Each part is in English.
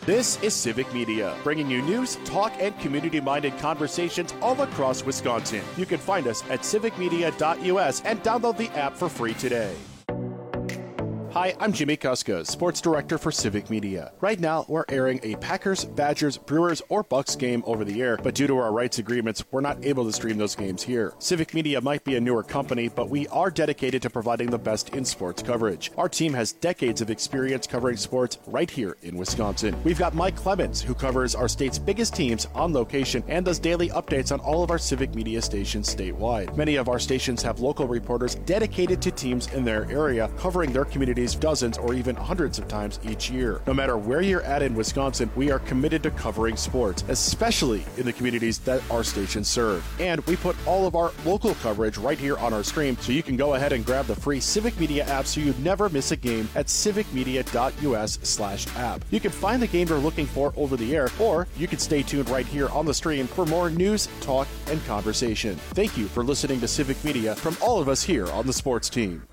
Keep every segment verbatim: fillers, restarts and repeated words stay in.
This is Civic Media, bringing you news, talk, and community-minded conversations all across Wisconsin. You can find us at civic media dot U S and download the app for free today. Hi, I'm Jimmy Kuska, Sports Director for Civic Media. Right now, we're airing a Packers, Badgers, Brewers, or Bucks game over the air, but due to our rights agreements, we're not able to stream those games here. Civic Media might be a newer company, but we are dedicated to providing the best in sports coverage. Our team has decades of experience covering sports right here in Wisconsin. We've got Mike Clemens, who covers our state's biggest teams on location and does daily updates on all of our Civic Media stations statewide. Many of our stations have local reporters dedicated to teams in their area, covering their communities dozens or even hundreds of times each year. No matter where you're at in Wisconsin, we are committed to covering sports, especially in the communities that our stations serve. And we put all of our local coverage right here on our stream, so you can go ahead and grab the free Civic Media app so you never miss a game at civic media dot U S slash app. You can find the game you're looking for over the air, or you can stay tuned right here on the stream for more news, talk, and conversation. Thank you for listening to Civic Media from all of us here on the sports team.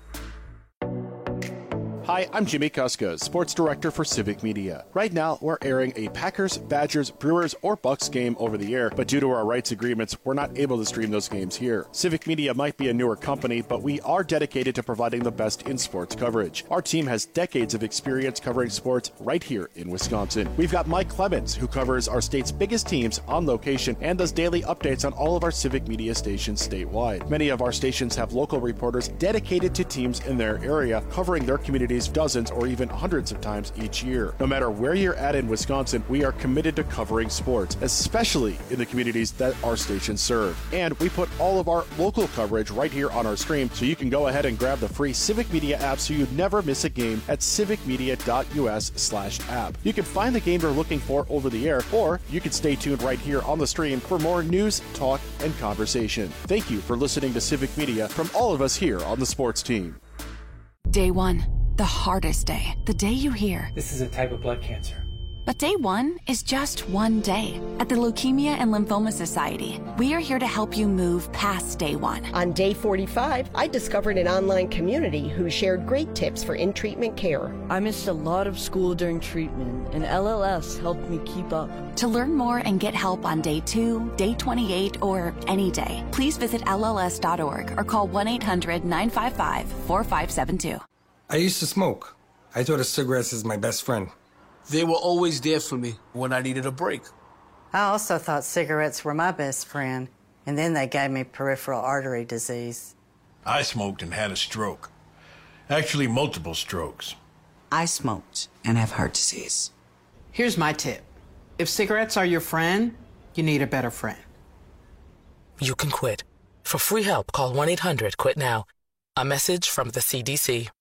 Hi, I'm Jimmy Kuska, Sports Director for Civic Media. Right now, we're airing a Packers, Badgers, Brewers, or Bucks game over the air, but due to our rights agreements, we're not able to stream those games here. Civic Media might be a newer company, but we are dedicated to providing the best in sports coverage. Our team has decades of experience covering sports right here in Wisconsin. We've got Mike Clemens, who covers our state's biggest teams on location and does daily updates on all of our Civic Media stations statewide. Many of our stations have local reporters dedicated to teams in their area, covering their communities dozens or even hundreds of times each year. No matter where you're at in Wisconsin, we are committed to covering sports, especially in the communities that our stations serve. And we put all of our local coverage right here on our stream, so you can go ahead and grab the free Civic Media app so you never miss a game at civic media dot U S slash app. You can find the game you're looking for over the air, or you can stay tuned right here on the stream for more news, talk, and conversation. Thank you for listening to Civic Media from all of us here on the sports team. Day one. The hardest day, the day you hear, "This is a type of blood cancer." But day one is just one day. At the Leukemia and Lymphoma Society, we are here to help you move past day one. On day forty-five, I discovered an online community who shared great tips for in-treatment care. I missed a lot of school during treatment, and L L S helped me keep up. To learn more and get help on day two, day twenty-eight, or any day, please visit L L S dot org or call one eight hundred nine five five four five seven two. I used to smoke. I thought of cigarettes as my best friend. They were always there for me when I needed a break. I also thought cigarettes were my best friend, and then they gave me peripheral artery disease. I smoked and had a stroke. Actually, multiple strokes. I smoked and have heart disease. Here's my tip. If cigarettes are your friend, you need a better friend. You can quit. For free help, call one eight hundred quit now. A message from the C D C.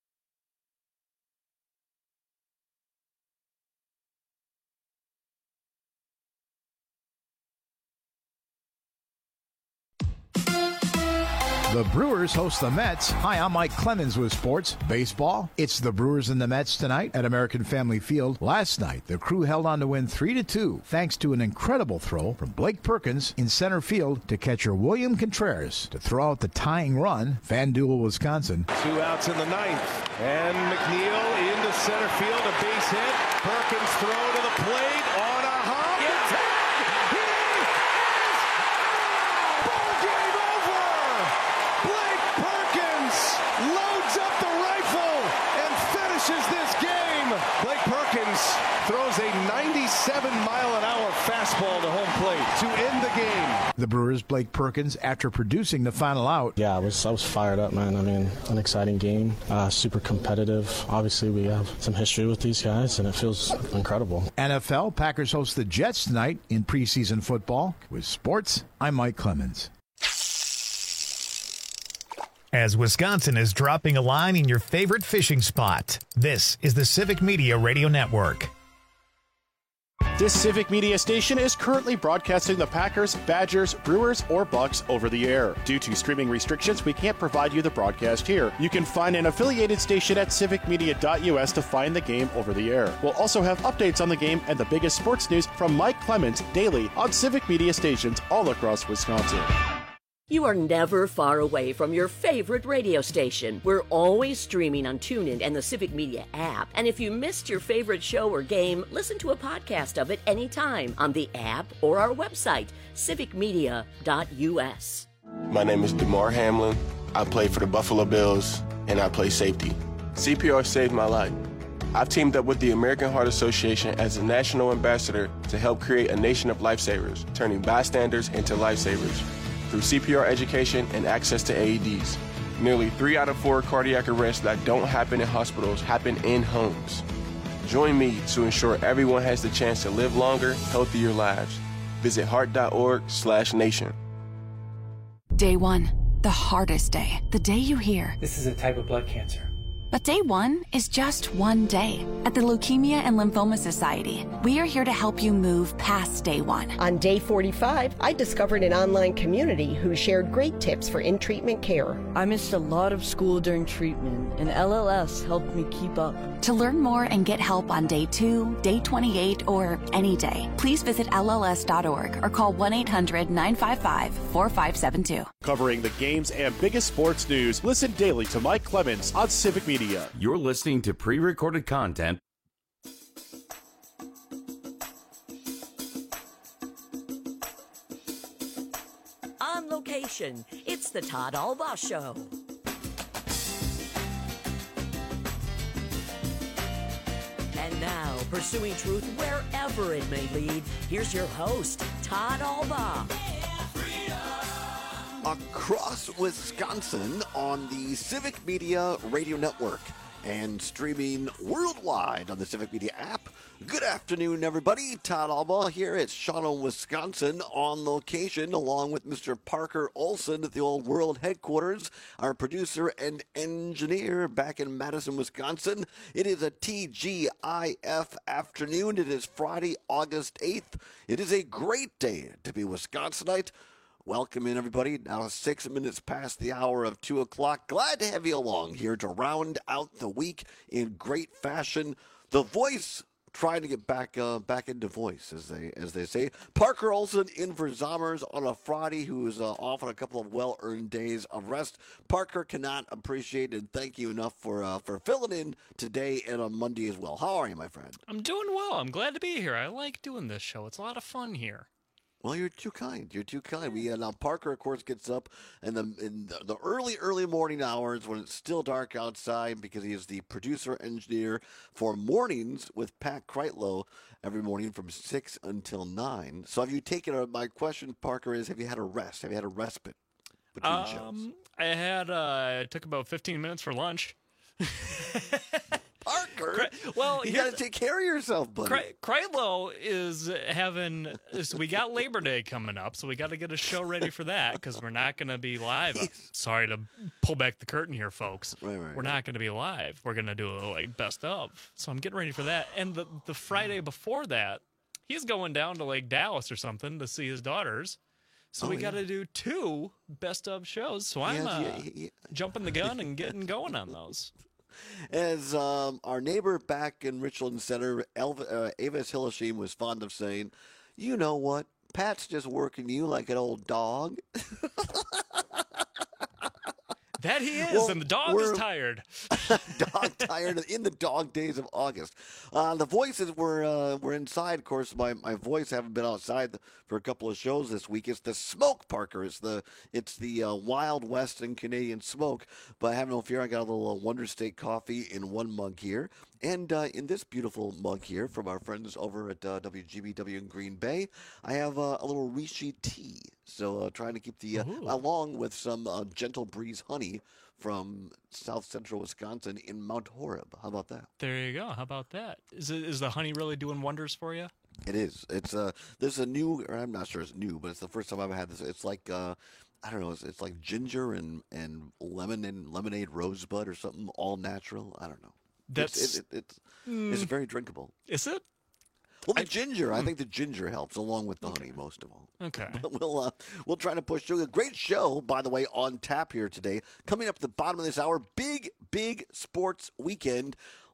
The Brewers host the Mets. Hi, I'm Mike Clemens with sports. Baseball. It's the Brewers and the Mets tonight at American Family Field. Last night, the Crew held on to win three to two thanks to an incredible throw from Blake Perkins in center field to catcher William Contreras to throw out the tying run. FanDuel, Wisconsin. Two outs in the ninth. And McNeil into center field. A base hit. Perkins throw to the plate on a hop. It's hit! He is ball game over! Blake Perkins loads up the rifle and finishes this game. Blake Perkins throws a ninety-seven mile an hour fastball to home plate to end the game. The Brewers' Blake Perkins, after producing the final out. Yeah, I was I was fired up, man. I mean, an exciting game, uh, super competitive. Obviously, we have some history with these guys, and it feels incredible. N F L, Packers host the Jets tonight in preseason football. With sports, I'm Mike Clemens. As Wisconsin is dropping a line in your favorite fishing spot, this is the Civic Media Radio Network. This Civic Media station is currently broadcasting the Packers, Badgers, Brewers, or Bucks over the air. Due to streaming restrictions, we can't provide you the broadcast here. You can find an affiliated station at civic media dot U S to find the game over the air. We'll also have updates on the game and the biggest sports news from Mike Clemens daily on Civic Media stations all across Wisconsin. You are never far away from your favorite radio station. We're always streaming on TuneIn and the Civic Media app. And if you missed your favorite show or game, listen to a podcast of it anytime on the app or our website, civic media dot u s. My name is DeMar Hamlin. I play for the Buffalo Bills, and I play safety. C P R saved my life. I've teamed up with the American Heart Association as a national ambassador to help create a nation of lifesavers, turning bystanders into lifesavers. Through C P R education and access to A E Ds. Nearly three out of four cardiac arrests that don't happen in hospitals happen in homes. Join me to ensure everyone has the chance to live longer, healthier lives. Visit heart.org slash nation. Day one, the hardest day, the day you hear. This is a type of blood cancer. But day one is just one day. At the Leukemia and Lymphoma Society, we are here to help you move past day one. On day forty-five, I discovered an online community who shared great tips for in-treatment care. I missed a lot of school during treatment, and L L S helped me keep up. To learn more and get help on day two, day twenty-eight, or any day, please visit L L S dot org or call one eight hundred nine five five four five seven two. Covering the games and biggest sports news, listen daily to Mike Clemens on Civic Media. You're listening to pre-recorded content. On location, it's the Todd Alba Show. And now, pursuing truth wherever it may lead, here's your host, Todd Alba. Across Wisconsin on the Civic Media Radio Network and streaming worldwide on the Civic Media app. Good afternoon, everybody. Todd Alba here at Shawano, Wisconsin, on location, along with Mister Parker Olson at the Old World headquarters, our producer and engineer back in Madison, Wisconsin. It is a T G I F afternoon. It is Friday, August eighth. It is a great day to be Wisconsinite. Welcome in, everybody. Now six minutes past the hour of two o'clock. Glad to have you along here to round out the week in great fashion. The Voice trying to get back uh, back into voice, as they as they say. Parker Olson in for Zommers on a Friday, who is uh, off on a couple of well-earned days of rest. Parker cannot appreciate and thank you enough for uh, for filling in today and on Monday as well. How are you, my friend? I'm doing well. I'm glad to be here. I like doing this show. It's a lot of fun here. Well, you're too kind. You're too kind. We uh, now Parker, of course, gets up in the in the, the early, early morning hours when it's still dark outside, because he is the producer engineer for Mornings with Pat Kreitlow every morning from six until nine. So, have you taken a? My question, Parker, is: have you had a rest? Have you had a respite between um, shows? I had. Uh, it took about fifteen minutes for lunch. Parker, well, you got to take care of yourself, buddy. Kreitlow is having. So we got Labor Day coming up, so we got to get a show ready for that, because we're not going to be live. Sorry to pull back the curtain here, folks. Right, right, we're right. not going to be live. We're going to do a like best of. So I'm getting ready for that. And the the Friday before that, he's going down to like Dallas or something to see his daughters. So oh, we yeah. got to do two best of shows. So I'm Yeah, uh, yeah, yeah. jumping the gun and getting going on those. As um, our neighbor back in Richland Center, Elva, uh, Avis Hilleshim, was fond of saying, you know what? Pat's just working you like an old dog. That he is, Well, and the dog we're- is tired. dog tired in the dog days of August. Uh, the voices were uh, were inside. Of course, my, my voice haven't been outside for a couple of shows this week. It's the smoke, Parker. It's the it's the uh, Wild West and Canadian smoke. But have no fear, I got a little uh, Wonder State coffee in one mug here. And uh, in this beautiful mug here from our friends over at uh, W G B W in Green Bay, I have uh, a little Rishi tea. So uh, trying to keep the, uh, along with some uh, Gentle Breeze honey from South Central Wisconsin in Mount Horeb. How about that? There you go. How about that? Is it is the honey really doing wonders for you? It is. It's uh, this is a new, or I'm not sure it's new, but it's the first time I've had this. It's like, uh, I don't know, it's, it's like ginger and, and lemon and lemonade rosebud or something, all natural. I don't know. That's it's, it, it, it's, mm, it's very drinkable. Is it? Well, the I- ginger, I mm. think the ginger helps along with the honey most of all. Okay. But we'll uh, we'll try to push through. A great show, by the way, on tap here today. Coming up at the bottom of this hour, big, big sports weekend.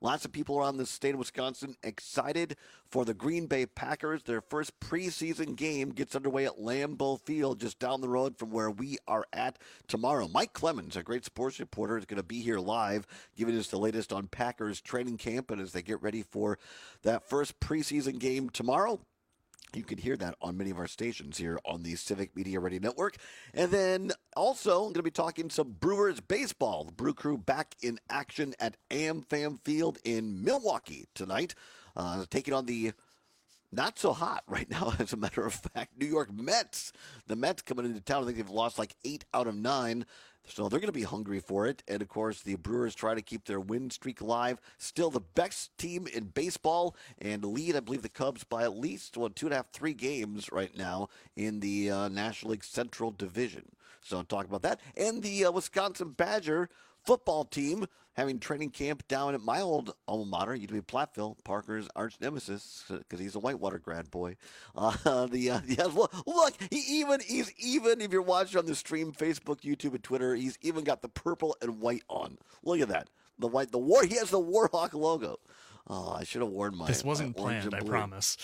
Lots of people around the state of Wisconsin excited for the Green Bay Packers. Their first preseason game gets underway at Lambeau Field, just down the road from where we are at tomorrow. Mike Clemens, a great sports reporter, is going to be here live, giving us the latest on Packers training camp and as they get ready for that first preseason game tomorrow. You can hear that on many of our stations here on the Civic Media Radio Network. And then also, I'm going to be talking some Brewers baseball. The Brew Crew back in action at AmFam Field in Milwaukee tonight, uh, taking on the not so hot right now, as a matter of fact, New York Mets. The Mets coming into town, I think they've lost like eight out of nine. So they're going to be hungry for it. And, of course, the Brewers try to keep their win streak alive. Still the best team in baseball and lead, I believe, the Cubs by at least well, two and a half, three games right now in the uh, National League Central Division. So I'll talk about that. And the uh, Wisconsin Badger football team having training camp down at my old alma mater, U W Platteville, Parker's arch nemesis, because he's a Whitewater grad boy. Uh, the uh, yeah, look, look, he even he's even if you're watching on the stream, Facebook, YouTube, and Twitter, he's even got the purple and white on. Look at that, the white, the war. He has the Warhawk logo. Oh, I should have worn my. This wasn't my orange planned, and I blue. promise.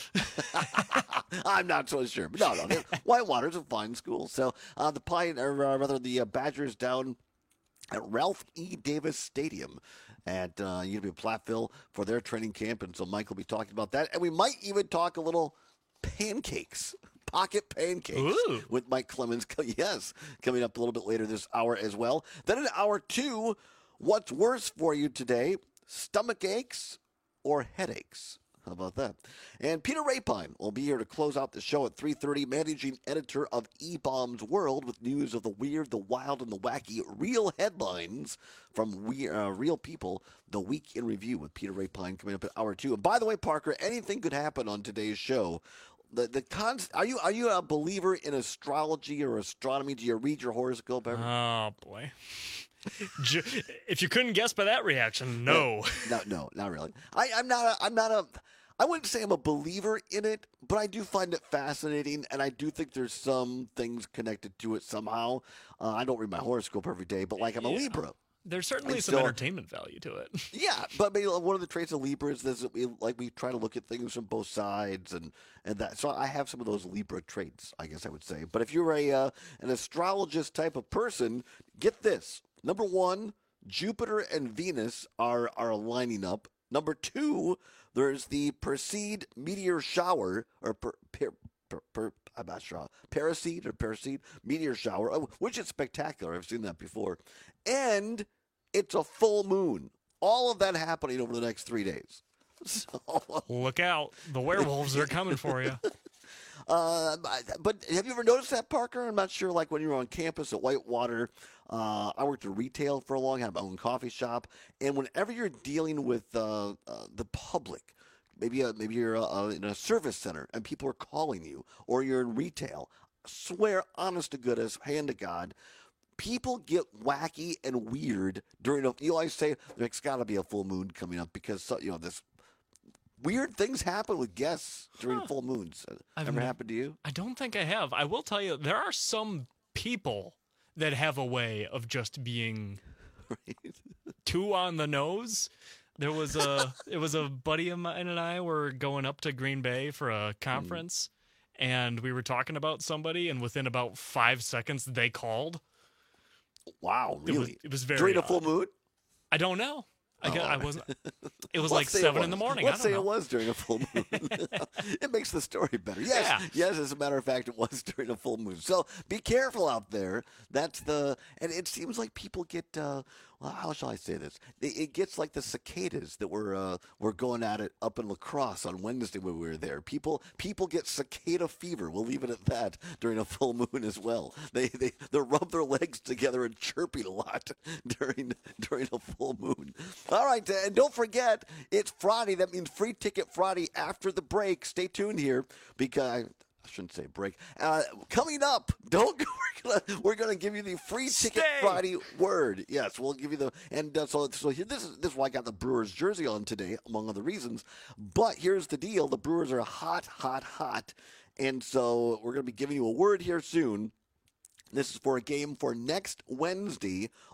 I'm not so sure, but no, no, Whitewater's a fine school. So uh, the Pine, or uh, rather the uh, Badgers down at Ralph E. Davis Stadium at uh, U W Platteville for their training camp. And so Mike will be talking about that. And we might even talk a little pancakes, pocket pancakes Ooh. with Mike Clemens. Yes, coming up a little bit later this hour as well. Then in hour two, what's worse for you today, stomach aches or headaches? How about that? And Peter Rapine will be here to close out the show at three thirty, managing editor of E-Bombs World, with news of the weird, the wild, and the wacky real headlines from we, uh, Real People, the Week in Review with Peter Rapine coming up at hour two. And by the way, Parker, anything could happen on today's show. The the cons- are you are you a believer in astrology or astronomy? Do you read your horoscope ever? Oh, boy. If you couldn't guess by that reaction, no. No, no, not really. I, I'm not a, I'm not a, I wouldn't say I'm a believer in it, but I do find it fascinating, and I do think there's some things connected to it somehow. Uh, I don't read my horoscope every day, but like I'm a Yeah. Libra. There's certainly And some so- entertainment value to it. Yeah, but maybe one of the traits of Libra is this, that we, like we try to look at things from both sides, and, and that. So I have some of those Libra traits, I guess I would say. But if you're a uh, an astrologist type of person, get this. Number one, Jupiter and Venus are are lining up. Number two, there's the Perseid meteor shower, or per, per, per, per, I'm not sure, Perseid or Perseid meteor shower, oh, which is spectacular. I've seen that before. And it's a full moon. All of that happening over the next three days. So, Look out. The werewolves are coming for you. Uh, but have you ever noticed that, Parker? I'm not sure. Like when you were on campus at Whitewater, uh, I worked in retail for a long time, had my own coffee shop, and whenever you're dealing with uh, uh, the public, maybe uh, maybe you're uh, in a service center and people are calling you, or you're in retail, swear, honest to goodness, hand to God, people get wacky and weird during a. You always say there's got to be a full moon coming up because you know this. Weird things happen with guests during Huh. full moons. I've Ever ne- happened to you? I don't think I have. I will tell you, there are some people that have a way of just being too on the nose. There was a, it was a buddy of mine and I were going up to Green Bay for a conference, mm. and we were talking about somebody, and within about five seconds, they called. Wow, really? It was, it was very during a odd. full moon? I don't know. I, Oh, got, I all right. wasn't. It was Let's like say it seven was. in the morning. Let's I don't say know. it was during a full moon. It makes the story better. Yes, Yeah. yes. As a matter of fact, it was during a full moon. So be careful out there. That's the. And it seems like people get. Uh, well, how shall I say this? It, it gets like the cicadas that were uh, were going at it up in La Crosse on Wednesday when we were there. People people get cicada fever. We'll leave it at that during a full moon as well. They they they rub their legs together and chirping a lot during during a full moon. All right, and don't forget it's Friday. That means Free Ticket Friday after the break. Stay tuned here because. I shouldn't say break. Uh, coming up, don't we're gonna we're gonna give you the Free Ticket Stay. Friday word. Yes, we'll give you the and uh, so so here, this is this is why I got the Brewers jersey on today, among other reasons. But here's the deal: the Brewers are hot, hot, hot, and so we're gonna be giving you a word here soon. This is for a game for next Wednesday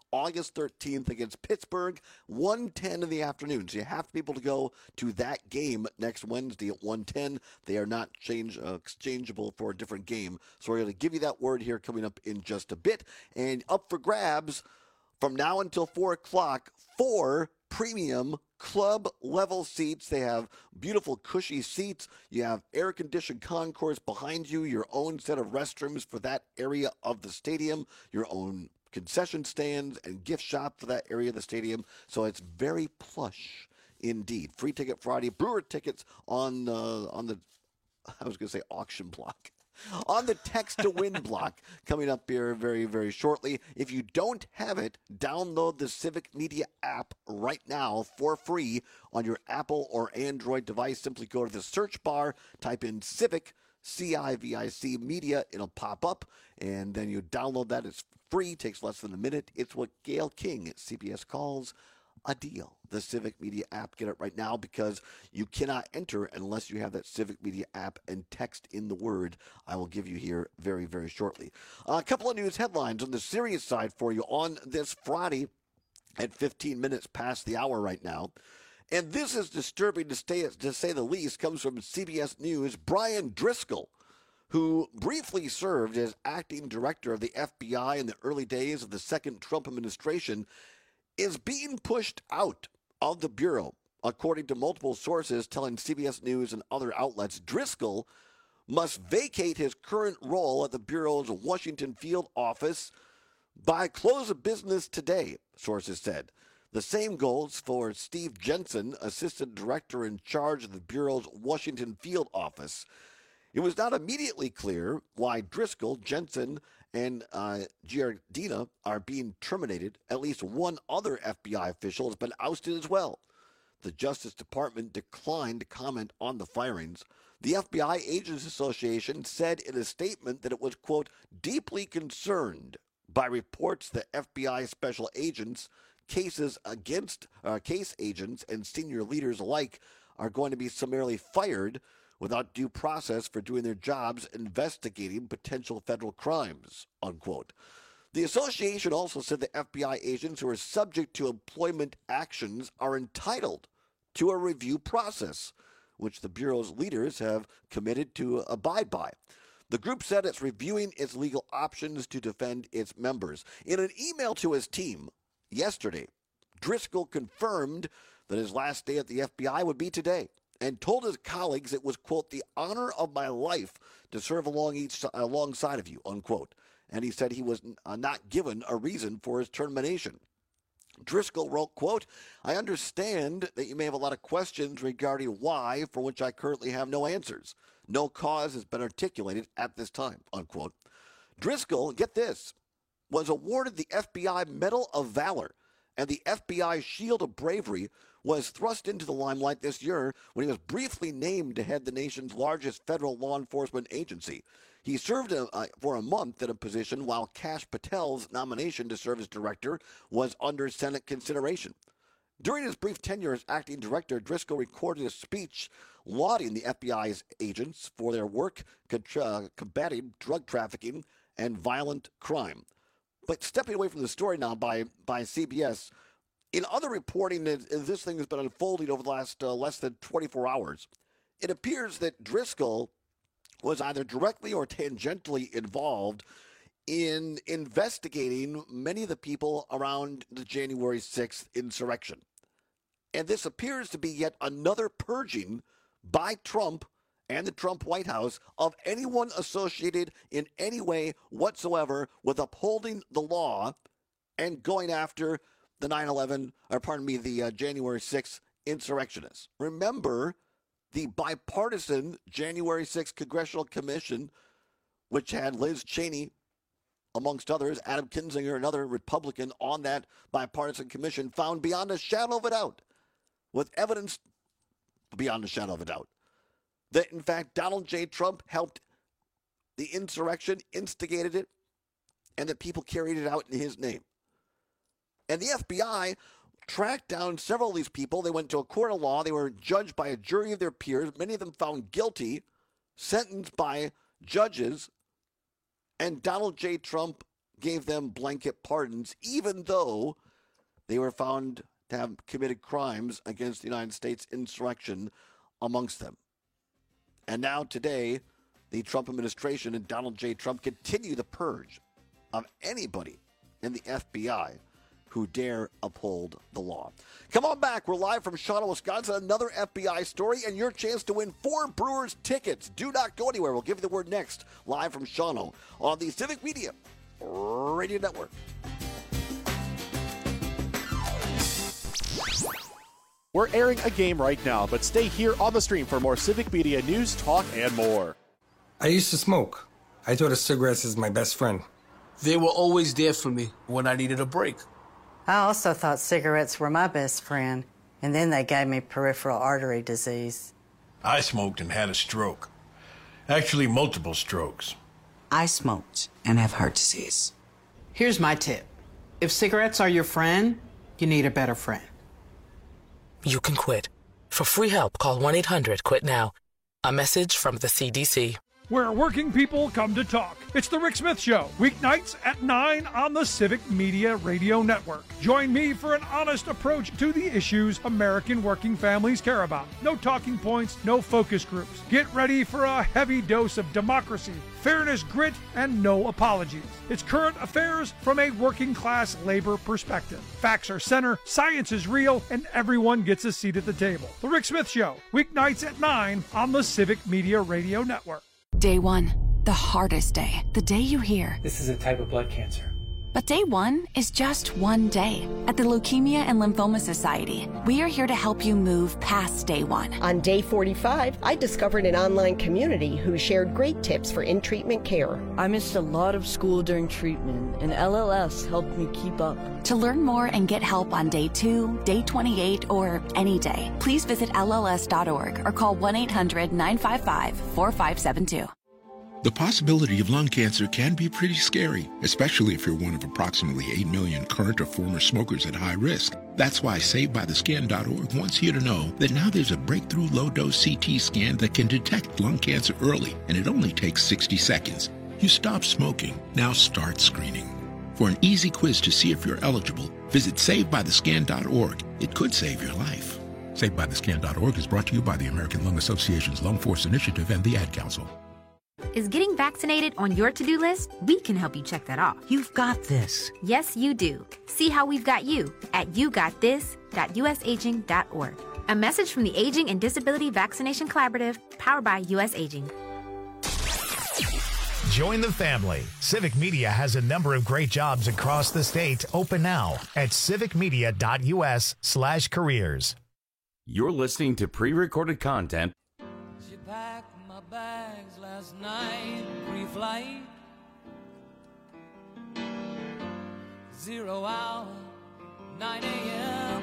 August thirteenth against Pittsburgh, one ten in the afternoon. So you have to be able to go to that game next Wednesday at one ten. They are not change uh, exchangeable for a different game. So we're going to give you that word here coming up in just a bit. And up for grabs from now until four o'clock, four premium club level seats. They have beautiful cushy seats. You have air conditioned concourse behind you, your own set of restrooms for that area of the stadium, your own concession stands and gift shop for that area of the stadium. So it's very plush indeed. Free Ticket Friday, Brewer tickets on uh, on the I was going to say auction block. On the text to win block coming up here very, very shortly. If you don't have it, download the Civic Media app right now for free on your Apple or Android device. Simply go to the search bar, type in Civic, C I V I C Media. It'll pop up, and then you download that. It's free, takes less than a minute. It's what Gail King at C B S calls a deal. The Civic Media app. Get it right now because you cannot enter unless you have that Civic Media app and text in the word I will give you here very, very shortly. Uh, a couple of news headlines on the serious side for you on this Friday at fifteen minutes past the hour right now. And this is disturbing to, stay, to say the least. Comes from C B S News. Brian Driscoll, who briefly served as acting director of the F B I in the early days of the second Trump administration, is being pushed out of the Bureau, according to multiple sources telling C B S News and other outlets. Driscoll must vacate his current role at the Bureau's Washington field office by close of business today, sources said. The same goes for Steve Jensen, assistant director in charge of the Bureau's Washington field office. It was not immediately clear why Driscoll, Jensen, and uh, Giardina are being terminated. At least one other F B I official has been ousted as well. The Justice Department declined to comment on the firings. The F B I Agents Association said in a statement that it was, quote, deeply concerned by reports that F B I special agents, cases against uh, case agents, and senior leaders alike are going to be summarily fired without due process for doing their jobs investigating potential federal crimes, unquote. The association also said that F B I agents who are subject to employment actions are entitled to a review process, which the Bureau's leaders have committed to abide by. The group said it's reviewing its legal options to defend its members. In an email to his team yesterday, Driscoll confirmed that his last day at the F B I would be today, and told his colleagues it was, quote, the honor of my life to serve along each, alongside of you, unquote. And he said he was uh, not given a reason for his termination. Driscoll wrote, quote, I understand that you may have a lot of questions regarding why, for which I currently have no answers. No cause has been articulated at this time, unquote. Driscoll, get this, was awarded the F B I Medal of Valor, and the F B I Shield of Bravery was thrust into the limelight this year when he was briefly named to head the nation's largest federal law enforcement agency. He served a, uh, for a month in a position while Kash Patel's nomination to serve as director was under Senate consideration. During his brief tenure as acting director, Driscoll recorded a speech lauding the F B I's agents for their work contra- combating drug trafficking and violent crime. But stepping away from the story now by, by C B S, in other reporting, this thing has been unfolding over the last uh, less than twenty-four hours. It appears that Driscoll was either directly or tangentially involved in investigating many of the people around the January sixth insurrection. And this appears to be yet another purging by Trump and the Trump White House of anyone associated in any way whatsoever with upholding the law and going after the nine eleven, or pardon me, the uh, January sixth insurrectionists. Remember the bipartisan January sixth Congressional Commission, which had Liz Cheney, amongst others, Adam Kinzinger, another Republican on that bipartisan commission, found beyond a shadow of a doubt, with evidence beyond a shadow of a doubt, that in fact Donald J. Trump helped the insurrection, instigated it, and that people carried it out in his name. And the F B I tracked down several of these people. They went to a court of law. They were judged by a jury of their peers, many of them found guilty, sentenced by judges, and Donald J. Trump gave them blanket pardons, even though they were found to have committed crimes against the United States, insurrection amongst them. And now today, the Trump administration and Donald J. Trump continue the purge of anybody in the F B I who dare uphold the law. Come on back. We're live from Shawano, Wisconsin. Another F B I story and your chance to win four Brewers tickets. Do not go anywhere. We'll give you the word next, live from Shawano on the Civic Media Radio Network. We're airing a game right now, but stay here on the stream for more Civic Media news, talk, and more. I used to smoke. I thought of cigarettes as my best friend. They were always there for me when I needed a break. I also thought cigarettes were my best friend, and then they gave me peripheral artery disease. I smoked and had a stroke. Actually, multiple strokes. I smoked and have heart disease. Here's my tip. If cigarettes are your friend, you need a better friend. You can quit. For free help, call one eight hundred quit now. A message from the C D C. Where working people come to talk. It's the Rick Smith Show, weeknights at nine on the Civic Media Radio Network. Join me for an honest approach to the issues American working families care about. No talking points, no focus groups. Get ready for a heavy dose of democracy, fairness, grit, and no apologies. It's current affairs from a working class labor perspective. Facts are center, science is real, and everyone gets a seat at the table. The Rick Smith Show, weeknights at nine on the Civic Media Radio Network. Day one, the hardest day, the day you hear. This is a type of blood cancer. But day one is just one day. At the Leukemia and Lymphoma Society, we are here to help you move past day one. On day forty-five, I discovered an online community who shared great tips for in-treatment care. I missed a lot of school during treatment, and L L S helped me keep up. To learn more and get help on day two, day twenty-eight, or any day, please visit L L S dot org or call one eight hundred nine five five four five seven two. The possibility of lung cancer can be pretty scary, especially if you're one of approximately eight million current or former smokers at high risk. That's why Saved By The Scan dot org wants you to know that now there's a breakthrough low-dose C T scan that can detect lung cancer early, and it only takes sixty seconds. You stop smoking, now start screening. For an easy quiz to see if you're eligible, visit Saved By The Scan dot org. It could save your life. Saved By The Scan dot org is brought to you by the American Lung Association's Lung Force Initiative and the Ad Council. Is getting vaccinated on your to-do list? We can help you check that off. You've got this. Yes, you do. See how we've got you at you got this dot u s aging dot org. A message from the Aging and Disability Vaccination Collaborative, powered by U S Aging. Join the family. Civic Media has a number of great jobs across the state open now at civic media dot u s slash careers. You're listening to pre-recorded content. She packed my bags last night, pre-flight. Zero hour, nine a.m.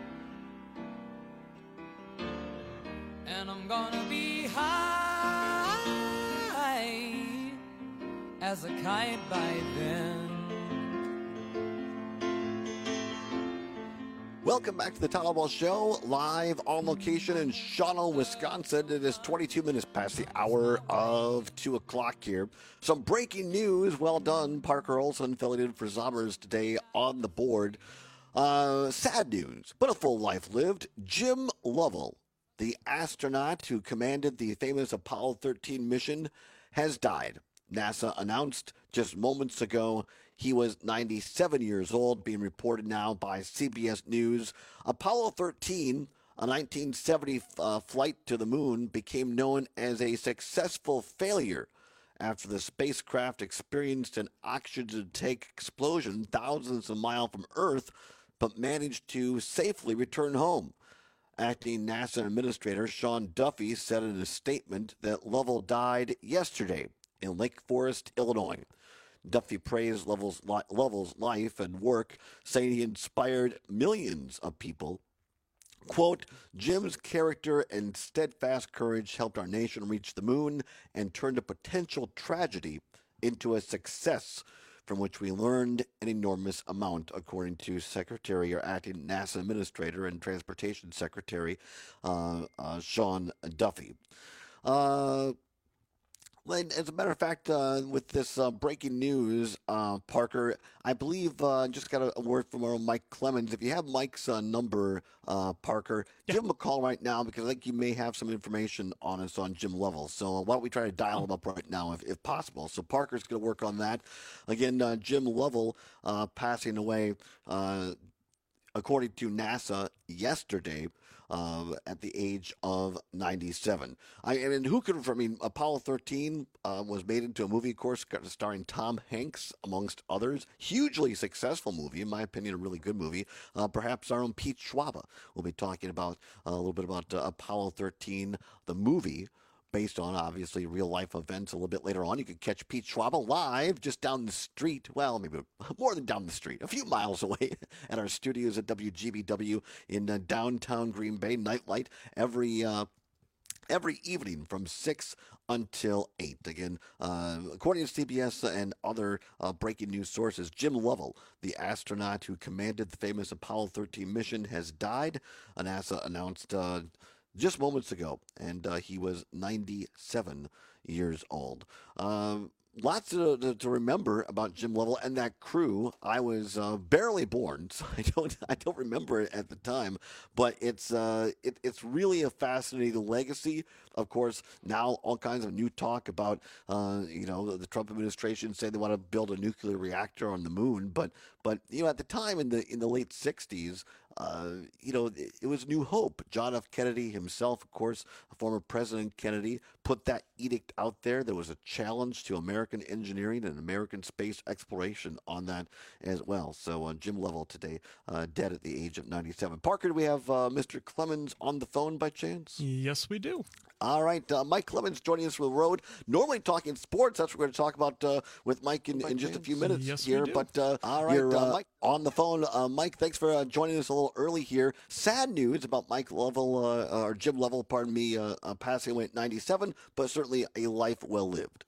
And I'm gonna be high as a kite by then. Welcome back to the Todd Ball Show, live on location in Shawano, Wisconsin. It is twenty-two minutes past the hour of two o'clock here. Some breaking news. Well done, Parker Olson, filling in for Zommers today on the board. Uh, sad news, but a full life lived. Jim Lovell, the astronaut who commanded the famous Apollo thirteen mission, has died. NASA announced just moments ago he was ninety-seven years old, being reported now by C B S News. Apollo thirteen, a nineteen seventy uh, flight to the moon, became known as a successful failure after the spacecraft experienced an oxygen tank explosion thousands of miles from Earth, but managed to safely return home. Acting NASA Administrator Sean Duffy said in a statement that Lovell died yesterday in Lake Forest, Illinois. Duffy praised Lovell's, li- Lovell's life and work, saying he inspired millions of people. Quote, Jim's character and steadfast courage helped our nation reach the moon and turned a potential tragedy into a success from which we learned an enormous amount, according to Secretary or Acting NASA Administrator and Transportation Secretary uh, uh, Sean Duffy. Uh, Well, and as a matter of fact, uh, with this uh, breaking news, uh, Parker, I believe uh, just got a, a word from our own Mike Clemens. If you have Mike's uh, number, uh, Parker, yeah. give him a call right now because I think you may have some information on us on Jim Lovell. So uh, why don't we try to dial him up right now if, if possible? So Parker's going to work on that. Again, uh, Jim Lovell uh, passing away, uh, according to NASA yesterday. Uh, at the age of ninety-seven. I, I mean, who could, I mean, Apollo thirteen uh, was made into a movie, of course, starring Tom Hanks, amongst others. Hugely successful movie, in my opinion, a really good movie. Uh, perhaps our own Pete Schwaba will be talking about uh, a little bit about uh, Apollo thirteen, the movie, based on, obviously, real-life events a little bit later on. You could catch Pete Schwaba live just down the street. Well, maybe more than down the street, a few miles away at our studios at W G B W in uh, downtown Green Bay, Nightlight, every uh, every evening from six until eight. Again, uh, according to C B S and other uh, breaking news sources, Jim Lovell, the astronaut who commanded the famous Apollo thirteen mission, has died. NASA announced uh, just moments ago, and uh, he was ninety-seven years old. Um, lots to, to, to remember about Jim Lovell and that crew. I was uh, barely born, so I don't I don't remember it at the time. But it's uh, it, it's really a fascinating legacy. Of course, now all kinds of new talk about uh, you know the Trump administration saying they want to build a nuclear reactor on the moon. But but you know at the time in the in the late sixties. Uh, you know, it, it was New Hope. John F. Kennedy himself, of course, former President Kennedy, put that edict out there. There was a challenge to American engineering and American space exploration on that as well. So uh, Jim Lovell today, uh, dead at the age of ninety-seven. Parker, do we have uh, Mister Clemens on the phone by chance? Yes, we do. All right, uh, Mike Clemens joining us from the road. Normally talking sports. That's what we're going to talk about uh, with Mike in, in just a few minutes yes, here. We do. But uh, all right, you're uh, Mike on the phone. Uh, Mike, thanks for uh, joining us a little early here. Sad news about Mike Lovell, uh, or Jim Lovell, pardon me, uh, uh, passing away at ninety-seven, but certainly a life well lived.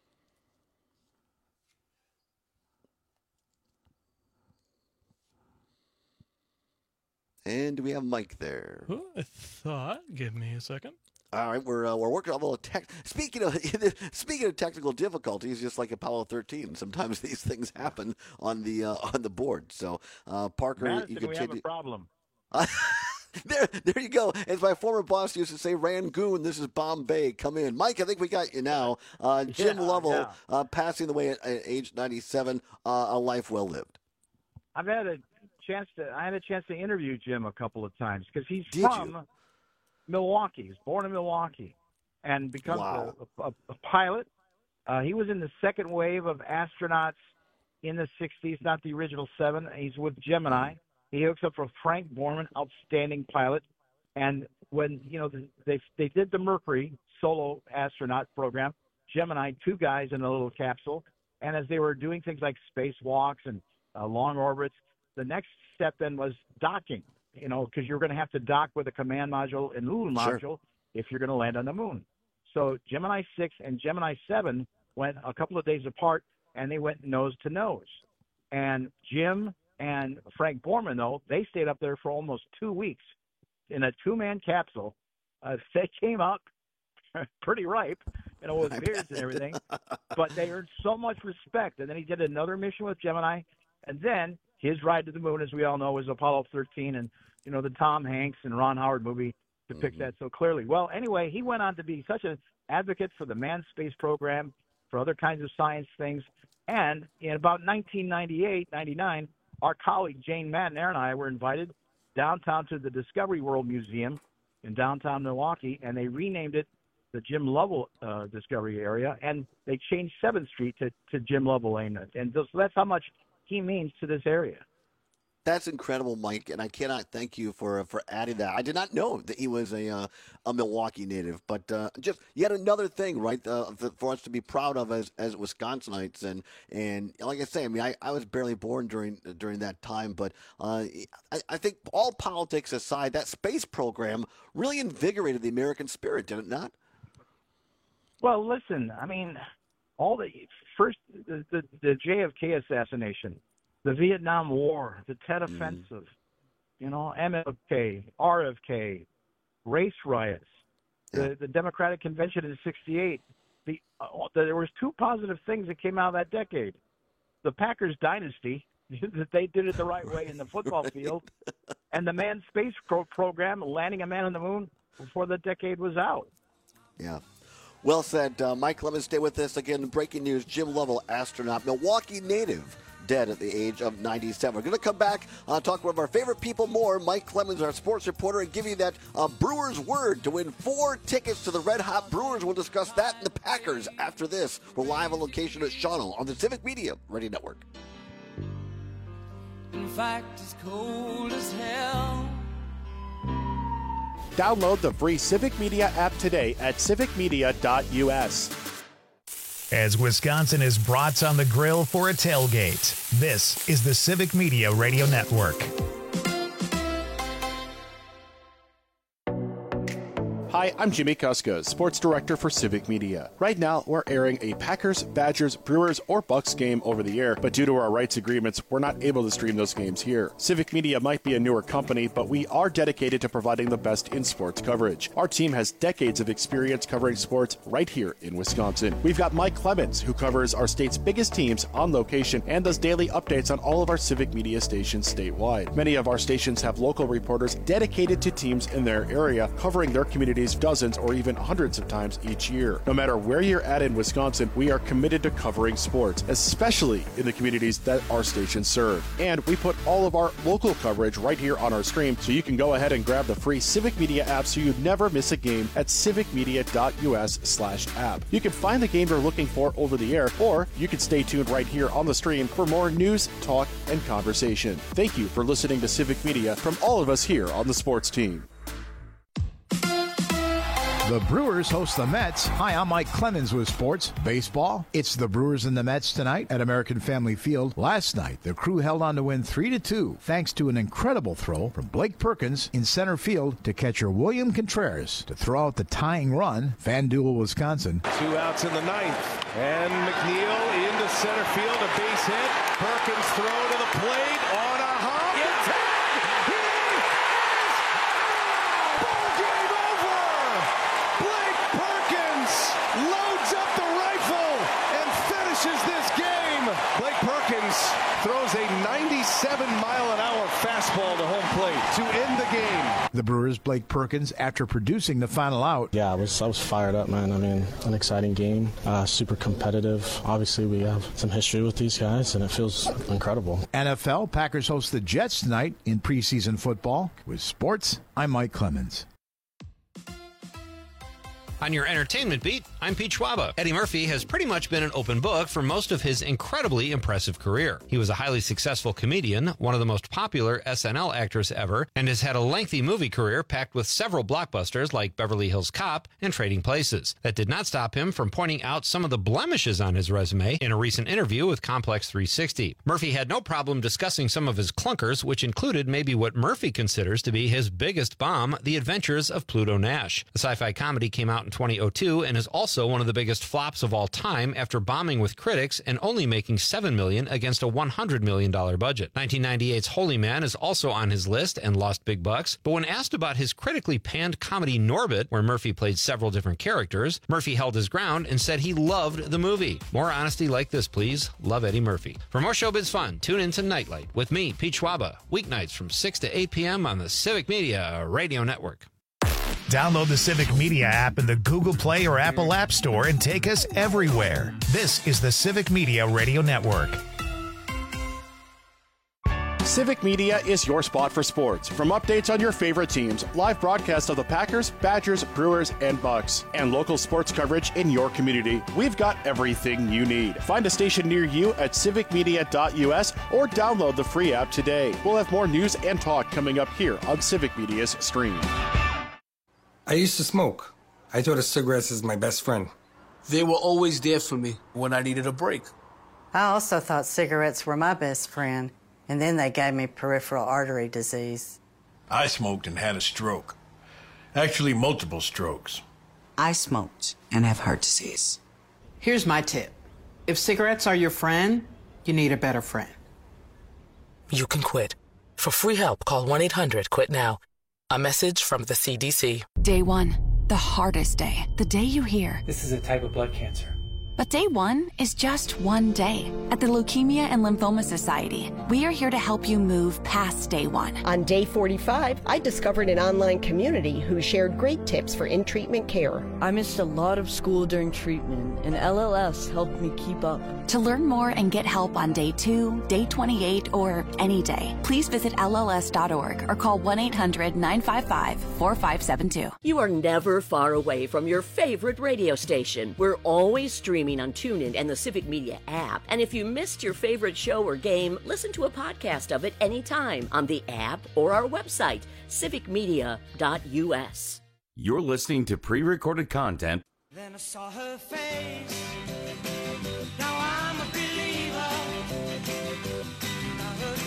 And do we have Mike there? Oh, I thought. Give me a second. All right, we're uh, we're working on a little tech. Speaking of speaking of technical difficulties, just like Apollo thirteen, sometimes these things happen on the uh, on the board. So, uh, Parker, Madison, you can we take have a problem. there, there you go. As my former boss used to say, Rangoon, this is Bombay. Come in, Mike. I think we got you now. Uh, Jim Yeah, Lovell yeah. uh, passing away at, at age ninety-seven. Uh, a life well lived. I've had a chance to. I had a chance to interview Jim a couple of times because he's Did from you? Milwaukee. He's born in Milwaukee, and becomes Wow. a, a, a pilot. Uh, he was in the second wave of astronauts in the sixties, not the original seven. He's with Gemini. He hooks up for Frank Borman, outstanding pilot. And when you know they they did the Mercury solo astronaut program, Gemini, two guys in a little capsule, and as they were doing things like spacewalks and uh, long orbits, the next step then was docking. You know, because you're going to have to dock with a command module and Lulu Sure. module if you're going to land on the moon. So Gemini six and Gemini seven went a couple of days apart, and they went nose to nose. And Jim and Frank Borman, though, they stayed up there for almost two weeks in a two-man capsule. Uh, they came out pretty ripe, you know, with I beards and bet. everything. But they earned so much respect. And then he did another mission with Gemini, and then his ride to the moon, as we all know, was Apollo thirteen, and you know the Tom Hanks and Ron Howard movie depicts Mm-hmm. that so clearly. Well, anyway, he went on to be such an advocate for the manned space program, for other kinds of science things, and in about nineteen ninety-eight, ninety-nine, our colleague Jane Madden and I were invited downtown to the Discovery World Museum in downtown Milwaukee, and they renamed it the Jim Lovell uh, Discovery Area, and they changed seventh Street to, to Jim Lovell Lane, and so that's how much he means to this area. That's incredible, Mike, and I cannot thank you for for adding that. I did not know that he was a uh, a Milwaukee native, but uh, just yet another thing, right, uh, for us to be proud of as as Wisconsinites. And and like I say, I mean, I, I was barely born during during that time, but uh, I, I think all politics aside, that space program really invigorated the American spirit, did it not? Well, listen, I mean, all the first the, the, the J F K assassination, the Vietnam War, the Tet Offensive, you know, M L K, R F K, race riots, Yeah. the, the Democratic Convention in sixty-eight, the uh, there was two positive things that came out of that decade. The Packers dynasty, that they did it the right way in the football field, and the manned space pro- program, landing a man on the moon before the decade was out. Yeah. Well said. Uh, Mike Clemens, stay with us. Again, breaking news, Jim Lovell, astronaut, Milwaukee native, dead at the age of ninety-seven. We're going to come back, uh, talk with our favorite people more. Mike Clemens, our sports reporter, and give you that uh, Brewers word to win four tickets to the Red Hot Brewers. We'll discuss that and the Packers after this. We're live on location at Shawano on the Civic Media Radio Network. In fact, it's cold as hell. Download the free Civic Media app today at civic media dot u s. As Wisconsin is brats on the grill for a tailgate, this is the Civic Media Radio Network. Hi, I'm Jimmy Kuska, Sports Director for Civic Media. Right now, we're airing a Packers, Badgers, Brewers, or Bucks game over the air, but due to our rights agreements, we're not able to stream those games here. Civic Media might be a newer company, but we are dedicated to providing the best in sports coverage. Our team has decades of experience covering sports right here in Wisconsin. We've got Mike Clemens, who covers our state's biggest teams on location and does daily updates on all of our Civic Media stations statewide. Many of our stations have local reporters dedicated to teams in their area, covering their communities dozens or even hundreds of times each year. No matter where you're at in Wisconsin, we are committed to covering sports, especially in the communities that our stations serve. And we put all of our local coverage right here on our stream, so you can go ahead and grab the free Civic Media app so you never miss a game at civic media dot u s slash app. You can find the game you're looking for over the air, or you can stay tuned right here on the stream for more news, talk, and conversation. Thank you for listening to Civic Media from all of us here on the sports team. The Brewers host the Mets. Hi, I'm Mike Clemens with sports. Baseball. It's the Brewers and the Mets tonight at American Family Field. Last night, the crew held on to win three to two thanks to an incredible throw from Blake Perkins in center field to catcher William Contreras to throw out the tying run. FanDuel, Wisconsin. Two outs in the ninth. And McNeil into center field. A base hit. Perkins throw to the plate on a hop. It's hit! Loads up the rifle and finishes this game. Blake Perkins throws a ninety-seven mile an hour fastball to home plate to end the game. The Brewers' Blake Perkins, after producing the final out. Yeah, I was I was fired up, man. I mean, an exciting game, uh, super competitive. Obviously, we have some history with these guys, and it feels incredible. N F L, Packers host the Jets tonight in preseason football. With sports, I'm Mike Clemens. On your entertainment beat, I'm Pete Schwaba. Eddie Murphy has pretty much been an open book for most of his incredibly impressive career. He was a highly successful comedian, one of the most popular S N L actors ever, and has had a lengthy movie career packed with several blockbusters like Beverly Hills Cop and Trading Places. That did not stop him from pointing out some of the blemishes on his resume in a recent interview with Complex three sixty. Murphy had no problem discussing some of his clunkers, which included maybe what Murphy considers to be his biggest bomb, The Adventures of Pluto Nash. The sci-fi comedy came out in twenty oh two and is also one of the biggest flops of all time after bombing with critics and only making seven million dollars against a one hundred million dollars budget. nineteen ninety-eight's Holy Man is also on his list and lost big bucks, but when asked about his critically panned comedy Norbit, where Murphy played several different characters, Murphy held his ground and said he loved the movie. More honesty like this, please. Love Eddie Murphy. For more showbiz fun, tune in to Nightlight with me, Pete Schwaba, weeknights from six to eight p.m. on the Civic Media Radio Network. Download the Civic Media app in the Google Play or Apple App Store and take us everywhere. This is the Civic Media Radio Network. Civic Media is your spot for sports. From updates on your favorite teams, live broadcasts of the Packers, Badgers, Brewers, and Bucks, and local sports coverage in your community, we've got everything you need. Find a station near you at civic media dot u s or download the free app today. We'll have more news and talk coming up here on Civic Media's stream. I used to smoke. I thought of cigarettes as my best friend. They were always there for me when I needed a break. I also thought cigarettes were my best friend, and then they gave me peripheral artery disease. I smoked and had a stroke. Actually, multiple strokes. I smoked and have heart disease. Here's my tip. If cigarettes are your friend, you need a better friend. You can quit. For free help, call one eight hundred quit now. A message from the C D C. Day one. The hardest day, the day you hear, "This is a type of blood cancer." but day one is just one day. At the Leukemia and Lymphoma Society, we are here to help you move past day one. On day forty-five, I discovered an online community who shared great tips for in-treatment care. I missed a lot of school during treatment, and L L S helped me keep up. To learn more and get help on day two, day twenty-eight, or any day, please visit L L S dot org or call one eight hundred nine five five four five seven two. You are never far away from your favorite radio station. We're always streaming on TuneIn and the Civic Media app. And if you missed your favorite show or game, listen to a podcast of it anytime on the app or our website, civic media dot u s. You're listening to pre-recorded content. Then I saw her face. Now I'm a believer. Not a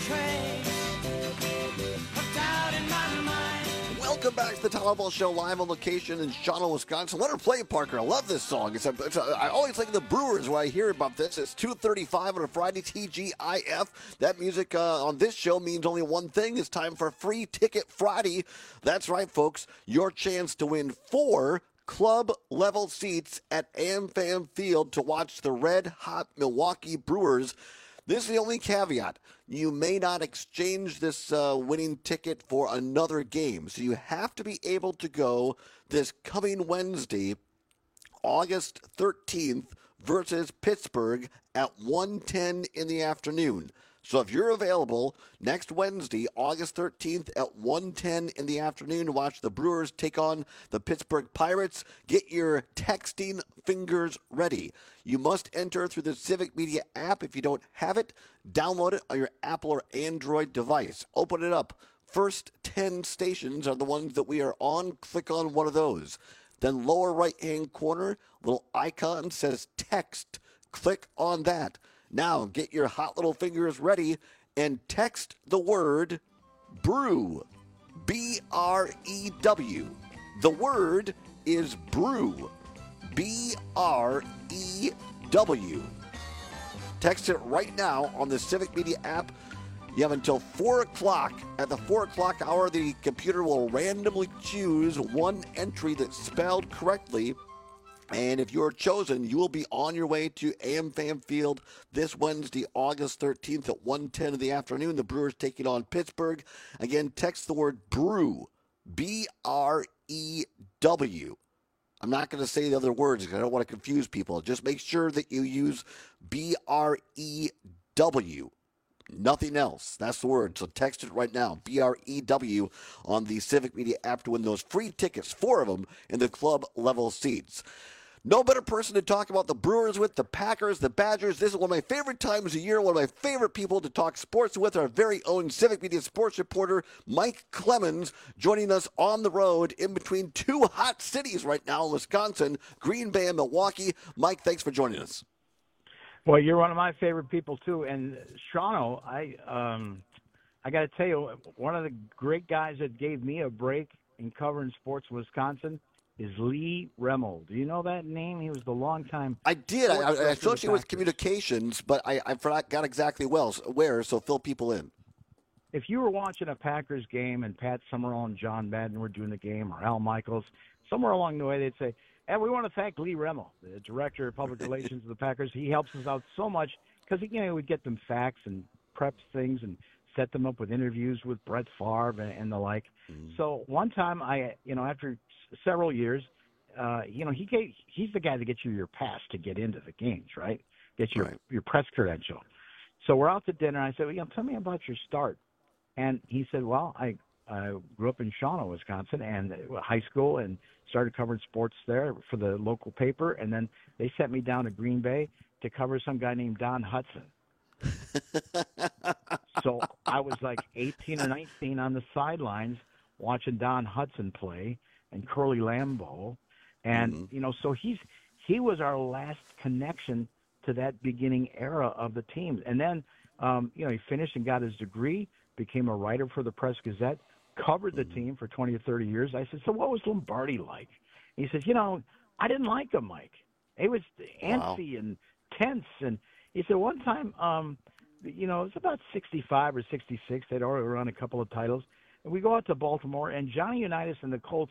trace of doubt in my mind. Welcome back to the Tom Ball Show, live on location in Shawano, Wisconsin. Let her play, Parker. I love this song. It's a, it's a, I always think of the Brewers when I hear about this. It's two thirty-five on a Friday, T G I F. That music uh, on this show means only one thing. It's time for Free Ticket Friday. That's right, folks. Your chance to win four club-level seats at AmFam Field to watch the red-hot Milwaukee Brewers. This is the only caveat. You may not exchange this uh, winning ticket for another game. So you have to be able to go this coming Wednesday, August thirteenth, versus Pittsburgh at one ten in the afternoon. So if you're available next Wednesday, August thirteenth at one ten in the afternoon to watch the Brewers take on the Pittsburgh Pirates, get your texting fingers ready. You must enter through the Civic Media app. If you don't have it, download it on your Apple or Android device. Open it up. First ten stations are the ones that we are on. Click on one of those. Then lower right-hand corner, little icon says text. Click on that. Now get your hot little fingers ready and text the word brew, B R E W. The word is brew, B R E W. Text it right now on the Civic Media app. You have until four o'clock. At the four o'clock hour, the computer will randomly choose one entry that's spelled correctly. And if you're chosen, you will be on your way to AmFam Field this Wednesday, August thirteenth at one ten in the afternoon. The Brewers taking on Pittsburgh. Again, text the word brew, B R E W. I'm not going to say the other words because I don't want to confuse people. Just make sure that you use B R E W. Nothing else. That's the word. So text it right now. B R E W on the Civic Media app to win those free tickets, four of them in the club level seats. No better person to talk about the Brewers with, the Packers, the Badgers. This is one of my favorite times of year, one of my favorite people to talk sports with, our very own Civic Media sports reporter, Mike Clemens, joining us on the road in between two hot cities right now in Wisconsin, Green Bay and Milwaukee. Mike, thanks for joining us. Well, you're one of my favorite people, too. And, Shawano, I, um, I got to tell you, one of the great guys that gave me a break in covering sports in Wisconsin is Lee Remmel. Do you know that name? He was the longtime. I did. I, I associated with communications, but I, I forgot exactly well where, so fill people in. If you were watching a Packers game and Pat Summerall and John Madden were doing the game, or Al Michaels, somewhere along the way they'd say, and we want to thank Lee Remmel, the director of public relations of the Packers. He helps us out so much because, you know, he would get them facts and preps things and set them up with interviews with Brett Favre and, and the like. Mm. So one time I, you know, after several years, uh, you know, he gave, he's the guy that gets you your pass to get into the games, right? Get your, right. your press credential. So we're out to dinner. I said, well, you know, tell me about your start. And he said, well, I, I grew up in Shawano, Wisconsin, and uh, high school, and started covering sports there for the local paper. And then they sent me down to Green Bay to cover some guy named Don Hudson. So I was like eighteen or nineteen on the sidelines watching Don Hudson play and Curly Lambeau. And, mm-hmm. you know, so he's he was our last connection to that beginning era of the team. And then, um, you know, he finished and got his degree, became a writer for the Press-Gazette, covered the team for twenty or thirty years. I said, so what was Lombardi like? He says, you know, I didn't like him, Mike. He was antsy wow. and tense. And he said one time, um, you know, it was about sixty-five or sixty-six. They'd already run a couple of titles. And we go out to Baltimore, and Johnny Unitas and the Colts just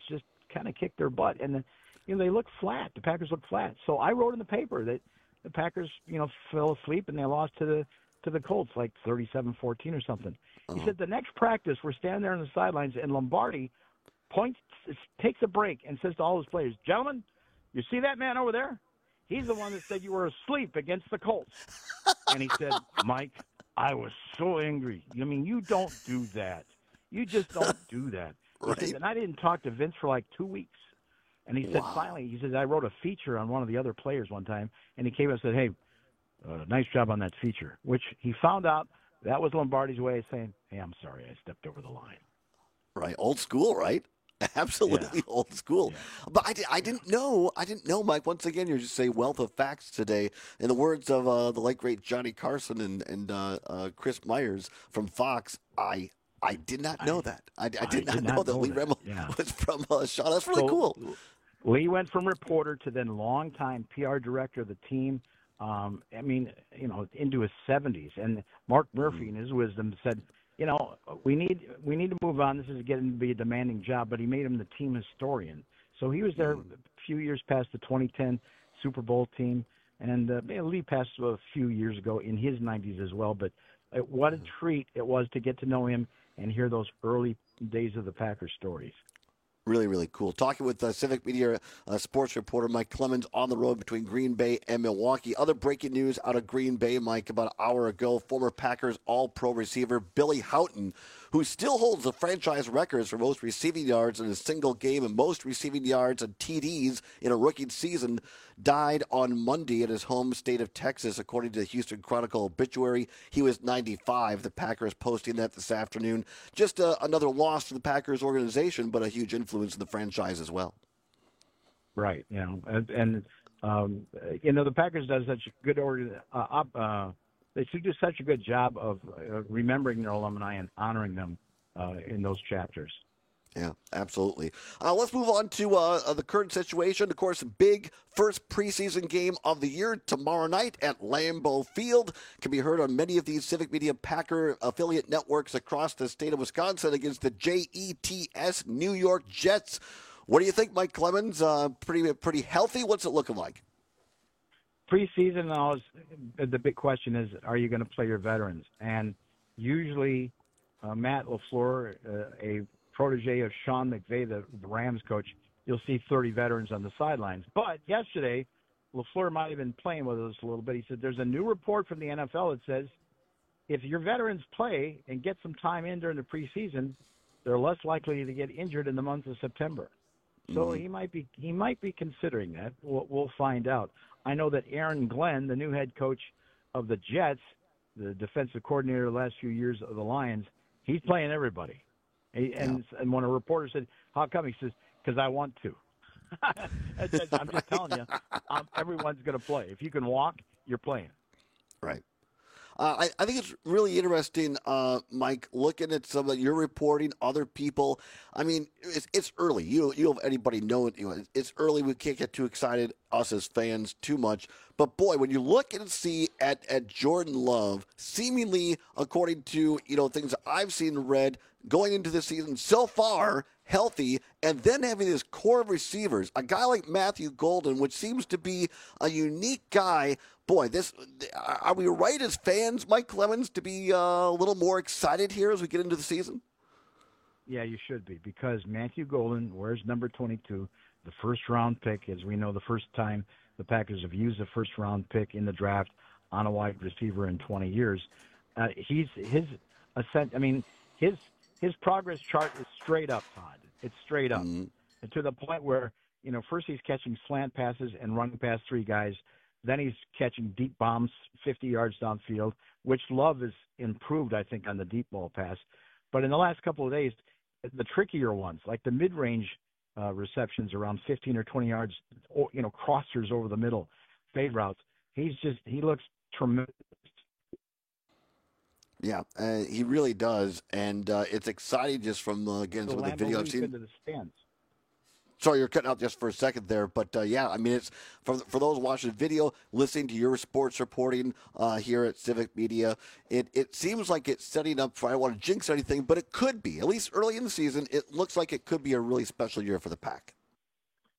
kind of kicked their butt, and the, you know they look flat. The Packers look flat. So I wrote in the paper that the Packers, you know, fell asleep and they lost to the to the Colts like thirty-seven fourteen or something. Uh-huh. He said the next practice we're standing there on the sidelines and Lombardi points, takes a break and says to all his players, "Gentlemen, you see that man over there? He's the one that said you were asleep against the Colts." And he said, "Mike, I was so angry. I mean, you don't do that. You just don't do that." Right. He said, and I didn't talk to Vince for like two weeks. And he said, wow. Finally, he said, I wrote a feature on one of the other players one time, and he came and said, "Hey, uh, nice job on that feature," which he found out that was Lombardi's way of saying, "Hey, I'm sorry, I stepped over the line." Right. Old school, right? Absolutely yeah. old school. Yeah. But I, I didn't know, I didn't know, Mike, once again, you're just a wealth of facts today. In the words of uh, the late, great Johnny Carson and, and uh, uh, Chris Myers from Fox, I I did not know I, that. I, I, did, I not did not know that Lee Remmel yeah. was from uh, Shaw. That's really so, cool. Lee went from reporter to then longtime P R director of the team. Um, I mean, you know, into his seventies. And Mark Murphy, mm-hmm. in his wisdom, said, you know, we need we need to move on. This is getting to be a demanding job. But he made him the team historian. So he was there mm-hmm. a few years past the twenty ten Super Bowl team. And uh, Lee passed a few years ago in his nineties as well. But uh, what a treat it was to get to know him and hear those early days of the Packers stories. Really, really cool. Talking with uh, Civic Media uh, sports reporter Mike Clemens on the road between Green Bay and Milwaukee. Other breaking news out of Green Bay, Mike, about an hour ago. Former Packers All-Pro receiver Billy Houghton, who still holds the franchise records for most receiving yards in a single game and most receiving yards and T Ds in a rookie season, died on Monday in his home state of Texas, according to the Houston Chronicle obituary. He was ninety-five. The Packers posting that this afternoon. Just uh, another loss to the Packers organization, but a huge influence in the franchise as well. Right. You know, and, and um, you know, the Packers does such a good organ. Uh, uh, they should do such a good job of uh, remembering their alumni and honoring them uh, in those chapters. Yeah, absolutely. Uh, let's move on to uh, the current situation. Of course, big first preseason game of the year tomorrow night at Lambeau Field. Can be heard on many of these Civic Media Packer affiliate networks across the state of Wisconsin against the J E T S New York Jets. What do you think, Mike Clemens? Uh, pretty pretty healthy? What's it looking like? Preseason, always, the big question is, are you going to play your veterans? And usually uh, Matt LaFleur, uh, a protege of Sean McVay, the, the Rams coach, you'll see thirty veterans on the sidelines. But yesterday, LaFleur might have been playing with us a little bit. He said there's a new report from the N F L that says if your veterans play and get some time in during the preseason, they're less likely to get injured in the month of September. So mm-hmm. he might be he might be considering that. We'll, we'll find out. I know that Aaron Glenn, the new head coach of the Jets, the defensive coordinator the last few years of the Lions, he's playing everybody. He, and, yeah. and when a reporter said, "How come?" he says, "Because I want to." I'm just telling you, um, everyone's going to play. If you can walk, you're playing. Right. Uh, I, I think it's really interesting, uh, Mike, looking at some of your reporting, other people. I mean, it's, it's early. You don't, you don't have anybody know it. You know, it's early. We can't get too excited, us as fans, too much. But, boy, when you look and see at, at Jordan Love, seemingly, according to, you know, things I've seen and read, going into the season so far healthy, and then having this core of receivers, a guy like Matthew Golden, which seems to be a unique guy. Boy, this are we right as fans, Mike Clemens, to be uh, a little more excited here as we get into the season? Yeah, you should be, because Matthew Golden wears number twenty-two, the first-round pick. As we know, the first time the Packers have used a first-round pick in the draft on a wide receiver in twenty years. Uh, he's his ascent. I mean, his his progress chart is straight up, Todd. It's straight up, mm-hmm. and to the point where, you know, first he's catching slant passes and running past three guys. Then he's catching deep bombs fifty yards downfield, which Love has improved, I think, on the deep ball pass. But in the last couple of days, the trickier ones, like the mid-range uh, receptions around fifteen or twenty yards, or, you know, crossers over the middle, fade routes, he's just, he looks tremendous. Yeah, uh, he really does. And uh, it's exciting just from, uh, again, the some of the video I've seen. Into the stands. Sorry, you're cutting out just for a second there, but uh, yeah, I mean, it's for for those watching the video, listening to your sports reporting uh, here at Civic Media. It it seems like it's setting up for, I don't want to jinx anything, but it could be, at least early in the season. It looks like it could be a really special year for the Pack.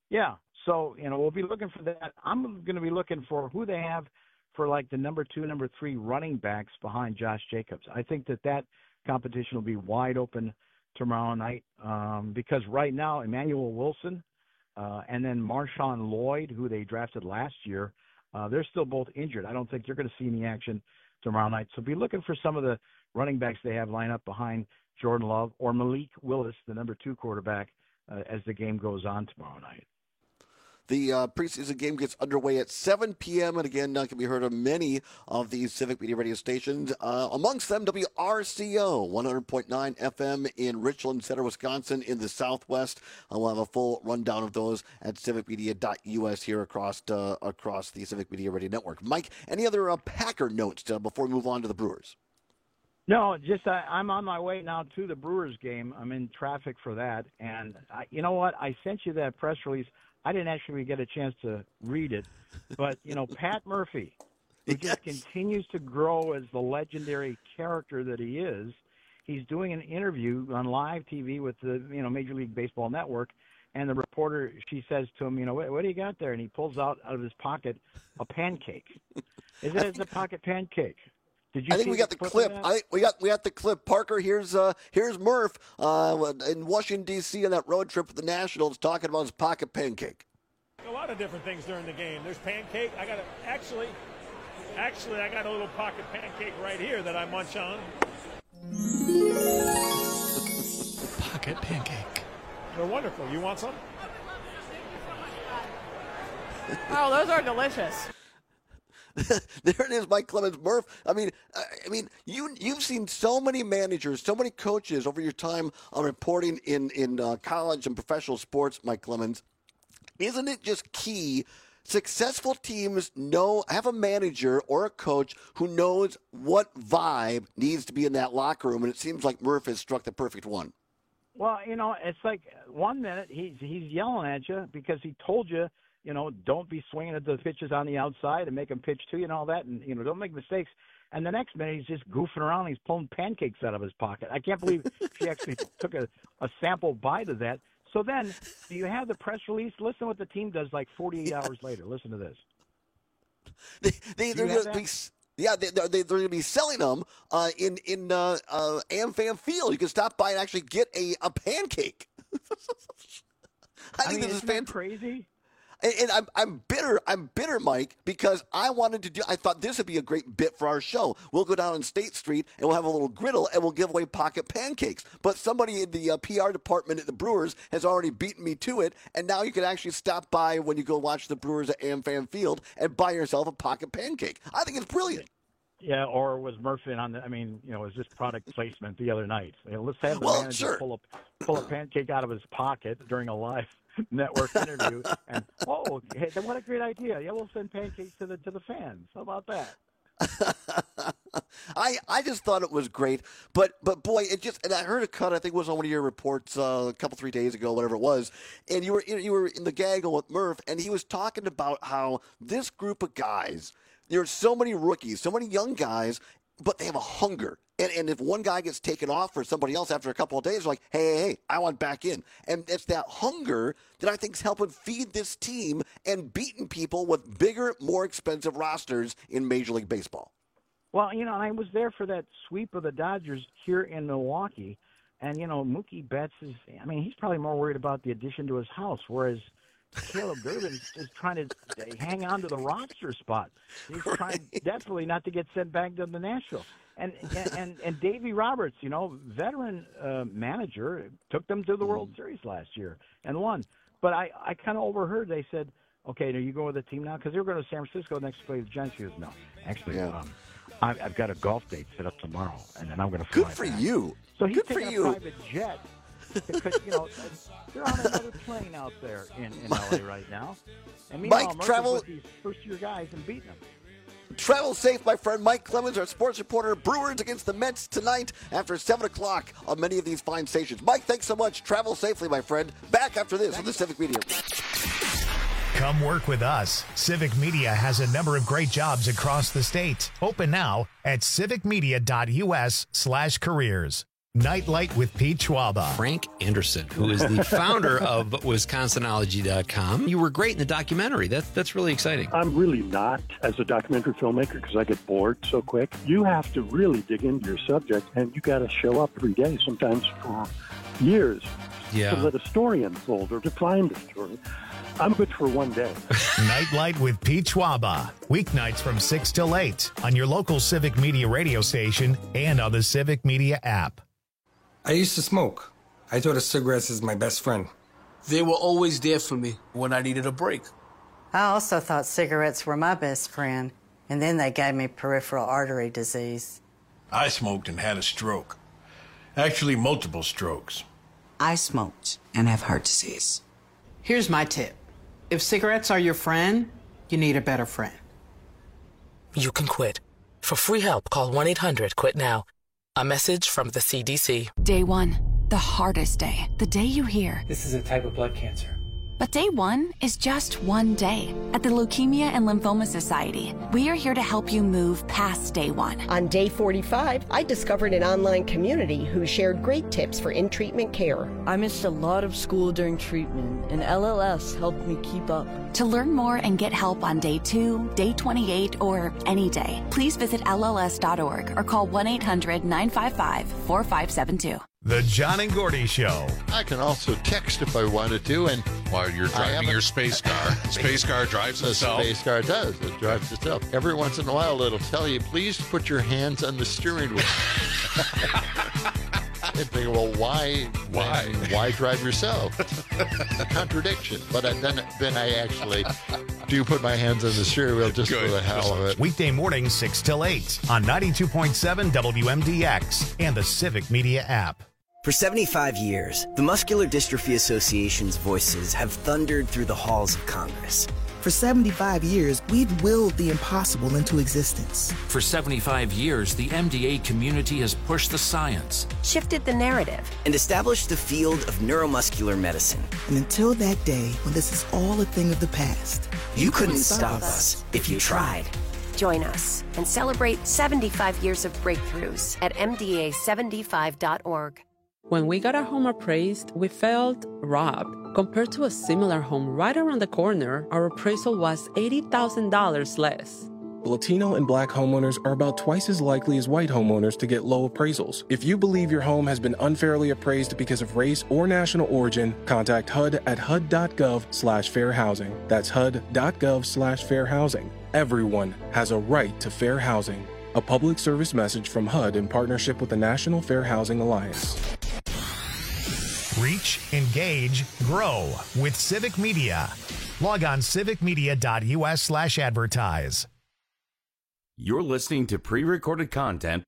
Yeah. So, you know, we'll be looking for that. I'm going to be looking for who they have for, like, the number two, number three running backs behind Josh Jacobs. I think that that competition will be wide open tomorrow night um, because right now Emmanuel Wilson uh, and then Marshawn Lloyd, who they drafted last year, uh, they're still both injured. I don't think you're going to see any action tomorrow night. So be looking for some of the running backs they have lined up behind Jordan Love or Malik Willis, the number two quarterback, uh, as the game goes on tomorrow night. The uh, preseason game gets underway at seven p.m. and again, uh, can be heard on many of these Civic Media radio stations. Uh, amongst them, W R C O, one hundred point nine F M in Richland Center, Wisconsin, in the Southwest. Uh, we'll have a full rundown of those at civic media dot U S here across uh, across the Civic Media Radio Network. Mike, any other uh, Packer notes uh, before we move on to the Brewers? No, just I, I'm on my way now to the Brewers game. I'm in traffic for that, and I, you know what? I sent you that press release. I didn't actually get a chance to read it, but, you know, Pat Murphy, who yes. just continues to grow as the legendary character that he is, he's doing an interview on live T V with the, you know, Major League Baseball Network, and the reporter, she says to him, you know, what, what do you got there? And he pulls out, out of his pocket a pancake. Is it it's a pocket pancake? Did you I think see we got the clip. I think we got we got the clip. Parker, here's uh, here's Murph uh, in Washington D C on that road trip with the Nationals, talking about his pocket pancake. A lot of different things during the game. There's pancake. I got a, actually, actually, I got a little pocket pancake right here that I munch on. Pocket pancake. They're wonderful. You want some? Oh, those are delicious. There it is, Mike Clemens. Murph, I mean, I mean, you, you've seen so many managers, so many coaches over your time on reporting in, in uh, college and professional sports, Mike Clemens. Isn't it just key? Successful teams know, have a manager or a coach who knows what vibe needs to be in that locker room, and it seems like Murph has struck the perfect one. Well, you know, it's like one minute he's, he's yelling at you because he told you, you know, don't be swinging at the pitches on the outside and make them pitch to you and all that, and, you know, don't make mistakes. And the next minute, he's just goofing around. He's pulling pancakes out of his pocket. I can't believe she actually took a, a sample bite of that. So then, do you have the press release? Listen to what the team does like forty-eight hours later. Listen to this. They, they, they're going to be, yeah, they, they're, they're going to be selling them uh, in, in uh, uh, AmFam Field. You can stop by and actually get a, a pancake. I, I think mean, this is isn't that crazy? And, and I'm I'm bitter. I'm bitter, Mike, because I wanted to do. I thought this would be a great bit for our show. We'll go down on State Street and we'll have a little griddle and we'll give away pocket pancakes. But somebody in the uh, P R department at the Brewers has already beaten me to it, and now you can actually stop by when you go watch the Brewers at AmFam Field and buy yourself a pocket pancake. I think it's brilliant. Yeah, or was Murphy on the? I mean, you know, was this product placement the other night? You know, let's have the well, manager sure. pull a pull a pancake out of his pocket during a live network interview, and oh, hey, what a great idea! Yeah, we'll send pancakes to the to the fans. How about that? I I just thought it was great, but but boy, it just and I heard a cut. I think it was on one of your reports uh, a couple three days ago, whatever it was, and you were you were in the gaggle with Murph, and he was talking about how this group of guys. There are so many rookies, so many young guys, but they have a hunger. And, and if one guy gets taken off for somebody else after a couple of days, they're like, hey, hey, hey, I want back in. And it's that hunger that I think is helping feed this team and beating people with bigger, more expensive rosters in Major League Baseball. Well, you know, I was there for that sweep of the Dodgers here in Milwaukee. And, you know, Mookie Betts is, I mean, he's probably more worried about the addition to his house, whereas Caleb Durbin is just trying to hang on to the roster spot. He's right. trying desperately not to get sent back to the Nashville. And and and, and Davey Roberts, you know, veteran uh, manager, took them to the World Series last year and won. But I, I kind of overheard they said, okay, are you going with the team now? Because they were going to San Francisco next to play the Giants. He goes, no, actually, yeah. um, I, I've got a golf date set up tomorrow, and then I'm going to fly Good for back. you. So he's Good taking for a you. private jet. Because, you know, they're on another plane out there in, in L A right now. And meanwhile, Mike, Murphy's travel with these first-year guys and beating them. Travel safe, my friend. Mike Clemens, our sports reporter. Brewers against the Mets tonight after seven o'clock on many of these fine stations. Mike, thanks so much. Travel safely, my friend. Back after this with the Civic Media. Come work with us. Civic Media has a number of great jobs across the state. Open now at civic media dot U S slash careers. Nightlight with Pete Schwaba. Frank Anderson, who is the founder of Wisconsinology dot com. You were great in the documentary. That, that's really exciting. I'm really not as a documentary filmmaker because I get bored so quick. You have to really dig into your subject, and you got to show up every day, sometimes for years, yeah. to let a story unfold or to find a story. I'm good for one day. Nightlight with Pete Schwaba. Weeknights from six till eight on your local Civic Media radio station and on the Civic Media app. I used to smoke. I thought of cigarettes as my best friend. They were always there for me when I needed a break. I also thought cigarettes were my best friend, and then they gave me peripheral artery disease. I smoked and had a stroke. Actually, multiple strokes. I smoked and have heart disease. Here's my tip. If cigarettes are your friend, you need a better friend. You can quit. For free help, call one eight hundred quit now. A message from the C D C. Day one, the hardest day. The day you hear, This is a type of blood cancer. but day one is just one day. At the Leukemia and Lymphoma Society, we are here to help you move past day one. On day forty-five, I discovered an online community who shared great tips for in-treatment care. I missed a lot of school during treatment, and L L S helped me keep up. To learn more and get help on day two, day twenty-eight, or any day, please visit L L S dot org or call one eight hundred nine five five four five seven two. The John and Gordy Show. I can also text if I wanted to, and while you're driving your space car, space car drives the itself. space car does. It drives itself. Every once in a while, it'll tell you, please put your hands on the steering wheel. I think, well, why, Why? why drive yourself? Contradiction. But I, then, then I actually do put my hands on the steering wheel just Good. for the hell of it. Weekday mornings six till eight on ninety-two point seven W M D X and the Civic Media app. For seventy-five years, the Muscular Dystrophy Association's voices have thundered through the halls of Congress. For seventy-five years, we've willed the impossible into existence. For seventy-five years, the M D A community has pushed the science, Shifted the narrative. And established the field of neuromuscular medicine. And until that day when this is all a thing of the past, You couldn't stop us if you tried. Join us and celebrate seventy-five years of breakthroughs at M D A seventy-five dot org. When we got our home appraised, we felt robbed. Compared to a similar home right around the corner, our appraisal was eighty thousand dollars less. Latino and Black homeowners are about twice as likely as white homeowners to get low appraisals. If you believe your home has been unfairly appraised because of race or national origin, contact H U D at H U D dot gov slash fair housing. That's H U D dot gov slash fair housing. Everyone has a right to fair housing. A public service message from H U D in partnership with the National Fair Housing Alliance. Reach, engage, grow with Civic Media. Log on civic media dot U S slash advertise. You're listening to pre-recorded content.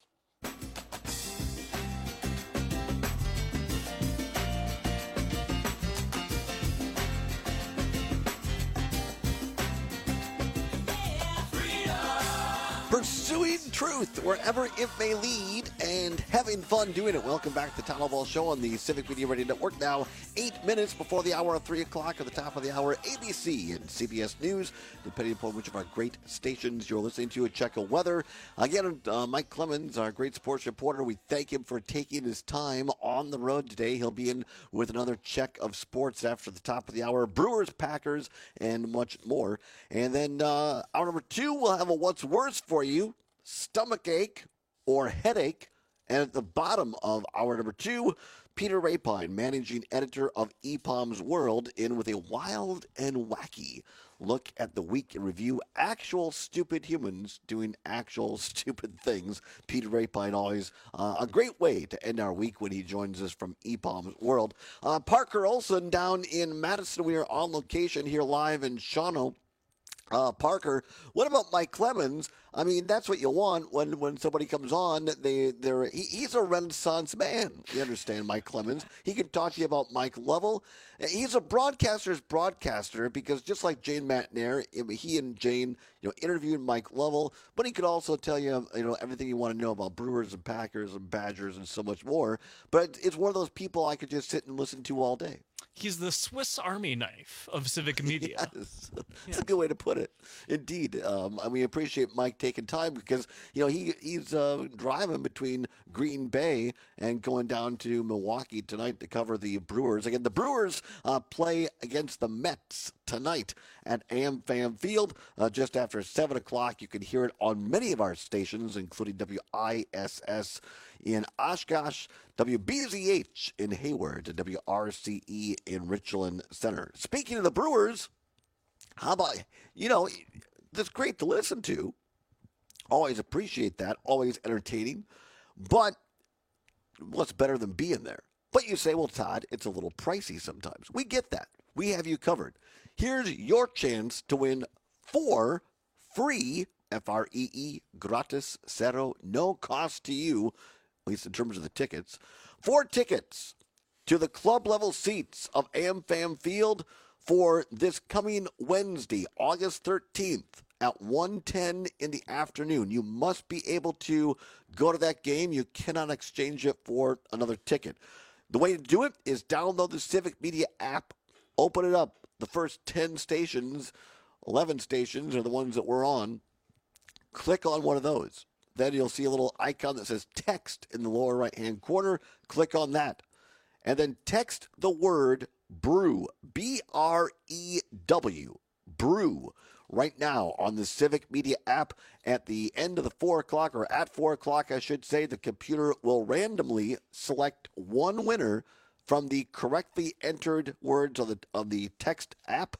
Pursuing truth wherever it may lead and having fun doing it. Welcome back to the Town Hall Show on the Civic Media Radio Network. Now, eight minutes before the hour of three o'clock at the top of the hour, A B C and C B S News, depending upon which of our great stations you're listening to. A check of weather. Again, uh, Mike Clemens, our great sports reporter, we thank him for taking his time on the road today. He'll be in with another check of sports after the top of the hour. Brewers, Packers, and much more. And then uh, hour number two, we'll have a what's worse for you, stomach ache or headache. And at the bottom of hour number two, Peter Rapine, managing editor of E P O M's World, in with a wild and wacky look at the week in review. Actual stupid humans doing actual stupid things. Peter Rapine, always uh, a great way to end our week when he joins us from E P O M's World. Uh, Parker Olson down in Madison. We are on location here live in Shawano. Uh, Parker, what about Mike Clemens? I mean, that's what you want when, when somebody comes on. They they're he, he's a Renaissance man. You understand, Mike Clemens? He can talk to you about Mike Lovell. He's a broadcaster's broadcaster because just like Jane Matnair, he and Jane, you know, interviewed Mike Lovell, but he could also tell you, you know, everything you want to know about Brewers and Packers and Badgers and so much more. But it's one of those people I could just sit and listen to all day. He's the Swiss Army knife of civic media. Yes. That's a good way to put it. Indeed. Um, and we appreciate Mike taking time because, you know, he he's uh, driving between Green Bay and going down to Milwaukee tonight to cover the Brewers. Again, the Brewers uh, play against the Mets tonight at AmFam Field uh, just after seven o'clock. You can hear it on many of our stations, including W I S S in Oshkosh, W B Z H in Hayward, and W R C E in Richland Center. Speaking of the Brewers, how about, you know, that's great to listen to. Always appreciate that. Always entertaining. But what's better than being there? But you say, well, Todd, it's a little pricey sometimes. We get that. We have you covered. Here's your chance to win four free, F R E E, gratis, cero, no cost to you, at least in terms of the tickets. Four tickets to the club level seats of AmFam Field for this coming Wednesday, August thirteenth at one ten in the afternoon. You must be able to go to that game. You cannot exchange it for another ticket. The way to do it is download the Civic Media app, open it up. The first ten stations, eleven stations are the ones that we're on. Click on one of those. Then you'll see a little icon that says text in the lower right-hand corner. Click on that. And then text the word brew, B R E W, brew, right now on the Civic Media app. At the end of the four o'clock, or at four o'clock, I should say, the computer will randomly select one winner from the correctly entered words of the, of the text app.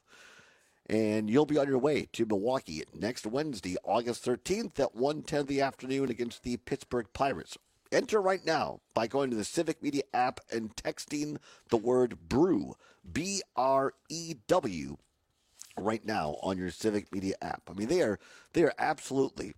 And you'll be on your way to Milwaukee next Wednesday, August thirteenth at one ten in the afternoon against the Pittsburgh Pirates. Enter right now by going to the Civic Media app and texting the word brew, B R E W, right now on your Civic Media app. I mean, they are they are absolutely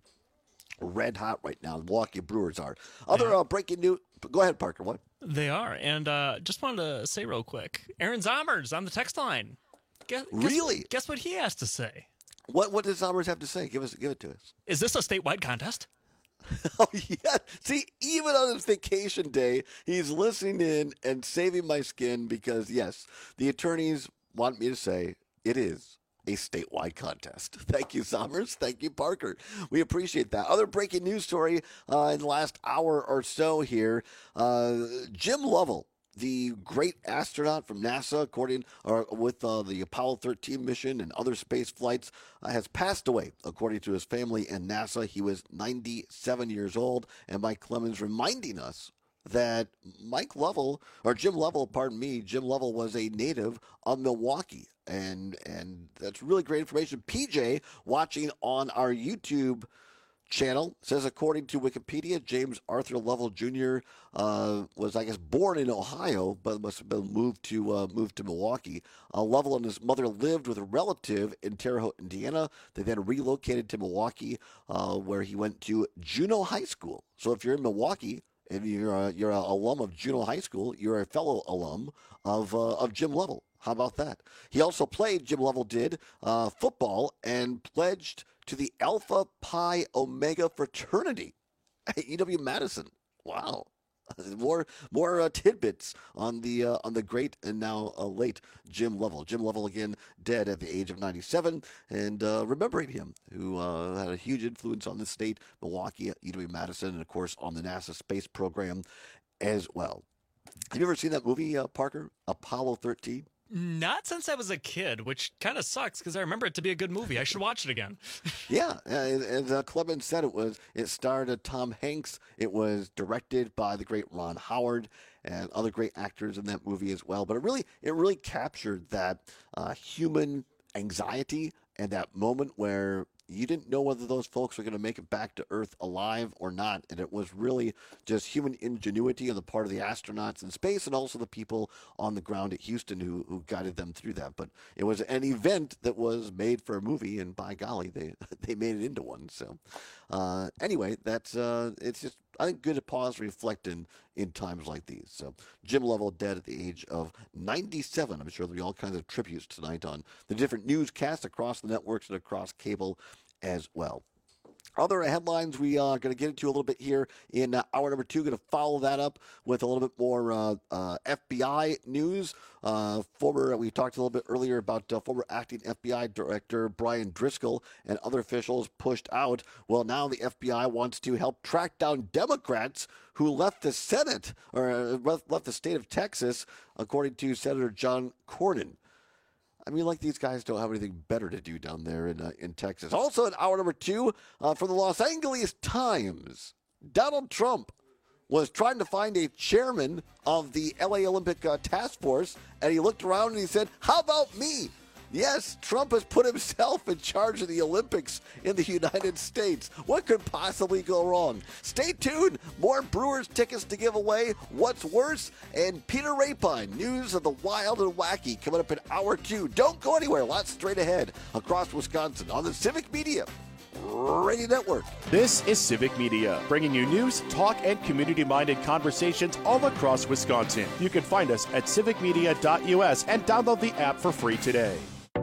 red hot right now. The Milwaukee Brewers are. Other uh, breaking news. Go ahead, Parker. What? They are. And uh, just wanted to say real quick, Aaron Zommers on the text line. Guess, really? Guess, guess what he has to say? What What does Zommers have to say? Give us, give it to us. Is this a statewide contest? Oh, yeah. See, even on his vacation day, he's listening in and saving my skin because, yes, the attorneys want me to say it is a statewide contest. Thank you, Zommers. Thank you, Parker. We appreciate that. Other breaking news story uh, in the last hour or so here. Uh, Jim Lovell, the great astronaut from NASA, according or with uh, the Apollo thirteen mission and other space flights, uh, has passed away, according to his family and NASA. He was ninety-seven years old, and Mike Clemens reminding us that Mike Lovell, or Jim Lovell, pardon me, Jim Lovell was a native of Milwaukee, and and that's really great information. P J, watching on our YouTube channel, says according to Wikipedia, James Arthur Lovell Junior uh, was, I guess, born in Ohio, but must have been moved to uh, moved to Milwaukee. Uh, Lovell and his mother lived with a relative in Terre Haute, Indiana. They then relocated to Milwaukee, uh, where he went to Juneau High School. So if you're in Milwaukee and you're a, you're an alum of Juneau High School, you're a fellow alum of uh, of Jim Lovell. How about that? He also played, Jim Lovell did, uh, football and pledged to the Alpha Pi Omega fraternity at U W-Madison. Wow. More more uh, tidbits on the uh, on the great and now uh, late Jim Lovell. Jim Lovell, again, dead at the age of ninety-seven. And uh, remembering him, who uh, had a huge influence on the state, Milwaukee, U W-Madison, and, of course, on the NASA space program as well. Have you ever seen that movie, uh, Parker, Apollo thirteen? Not since I was a kid, which kind of sucks because I remember it to be a good movie. I should watch it again. Yeah, uh, as uh, Clemens said, it was. It starred uh, Tom Hanks. It was directed by the great Ron Howard and other great actors in that movie as well. But it really, it really captured that uh, human anxiety and that moment where you didn't know whether those folks were going to make it back to Earth alive or not. And it was really just human ingenuity on the part of the astronauts in space and also the people on the ground at Houston who, who guided them through that. But it was an event that was made for a movie, and by golly, they they made it into one. So uh, anyway, that's uh, it's just, I think, good to pause, reflect in, in times like these. So Jim Lovell dead at the age of ninety-seven. I'm sure there'll be all kinds of tributes tonight on the different newscasts across the networks and across cable as well. Other headlines we are going to get into a little bit here in uh, hour number two. Going to follow that up with a little bit more uh, uh, F B I news. Uh, former, we talked a little bit earlier about uh, former acting F B I Director Brian Driscoll and other officials pushed out. Well, now the F B I wants to help track down Democrats who left the Senate or uh, left the state of Texas, according to Senator John Cornyn. I mean, like these guys don't have anything better to do down there in uh, in Texas. Also, in hour number two, uh, from the Los Angeles Times, Donald Trump was trying to find a chairman of the L A Olympic uh, Task Force, and he looked around and he said, "How about me?" Yes, Trump has put himself in charge of the Olympics in the United States. What could possibly go wrong? Stay tuned. More Brewers tickets to give away. What's worse? And Peter Rapine, news of the wild and wacky, coming up in hour two. Don't go anywhere. Lots straight ahead across Wisconsin on the Civic Media Radio Network. This is Civic Media, bringing you news, talk, and community-minded conversations all across Wisconsin. You can find us at civic media dot U S and download the app for free today.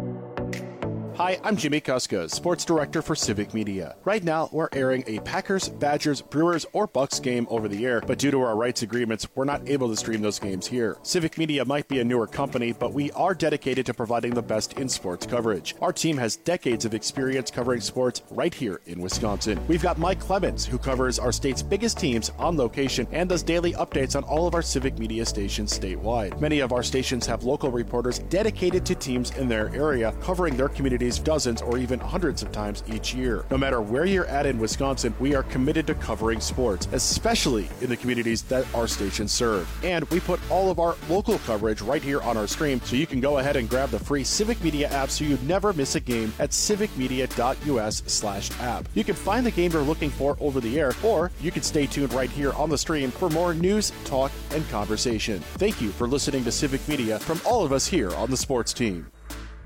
Hi, I'm Jimmy Kuska, Sports Director for Civic Media. Right now, we're airing a Packers, Badgers, Brewers, or Bucks game over the air, but due to our rights agreements, we're not able to stream those games here. Civic Media might be a newer company, but we are dedicated to providing the best in sports coverage. Our team has decades of experience covering sports right here in Wisconsin. We've got Mike Clemens, who covers our state's biggest teams on location and does daily updates on all of our Civic Media stations statewide. Many of our stations have local reporters dedicated to teams in their area, covering their communities dozens or even hundreds of times each year. No matter where you're at in Wisconsin, we are committed to covering sports, especially in the communities that our stations serve. And we put all of our local coverage right here on our stream, so you can go ahead and grab the free Civic Media app so you never miss a game at civic media dot U S slash app. You can find the game you're looking for over the air, or you can stay tuned right here on the stream for more news, talk, and conversation. Thank you for listening to Civic Media from all of us here on the sports team.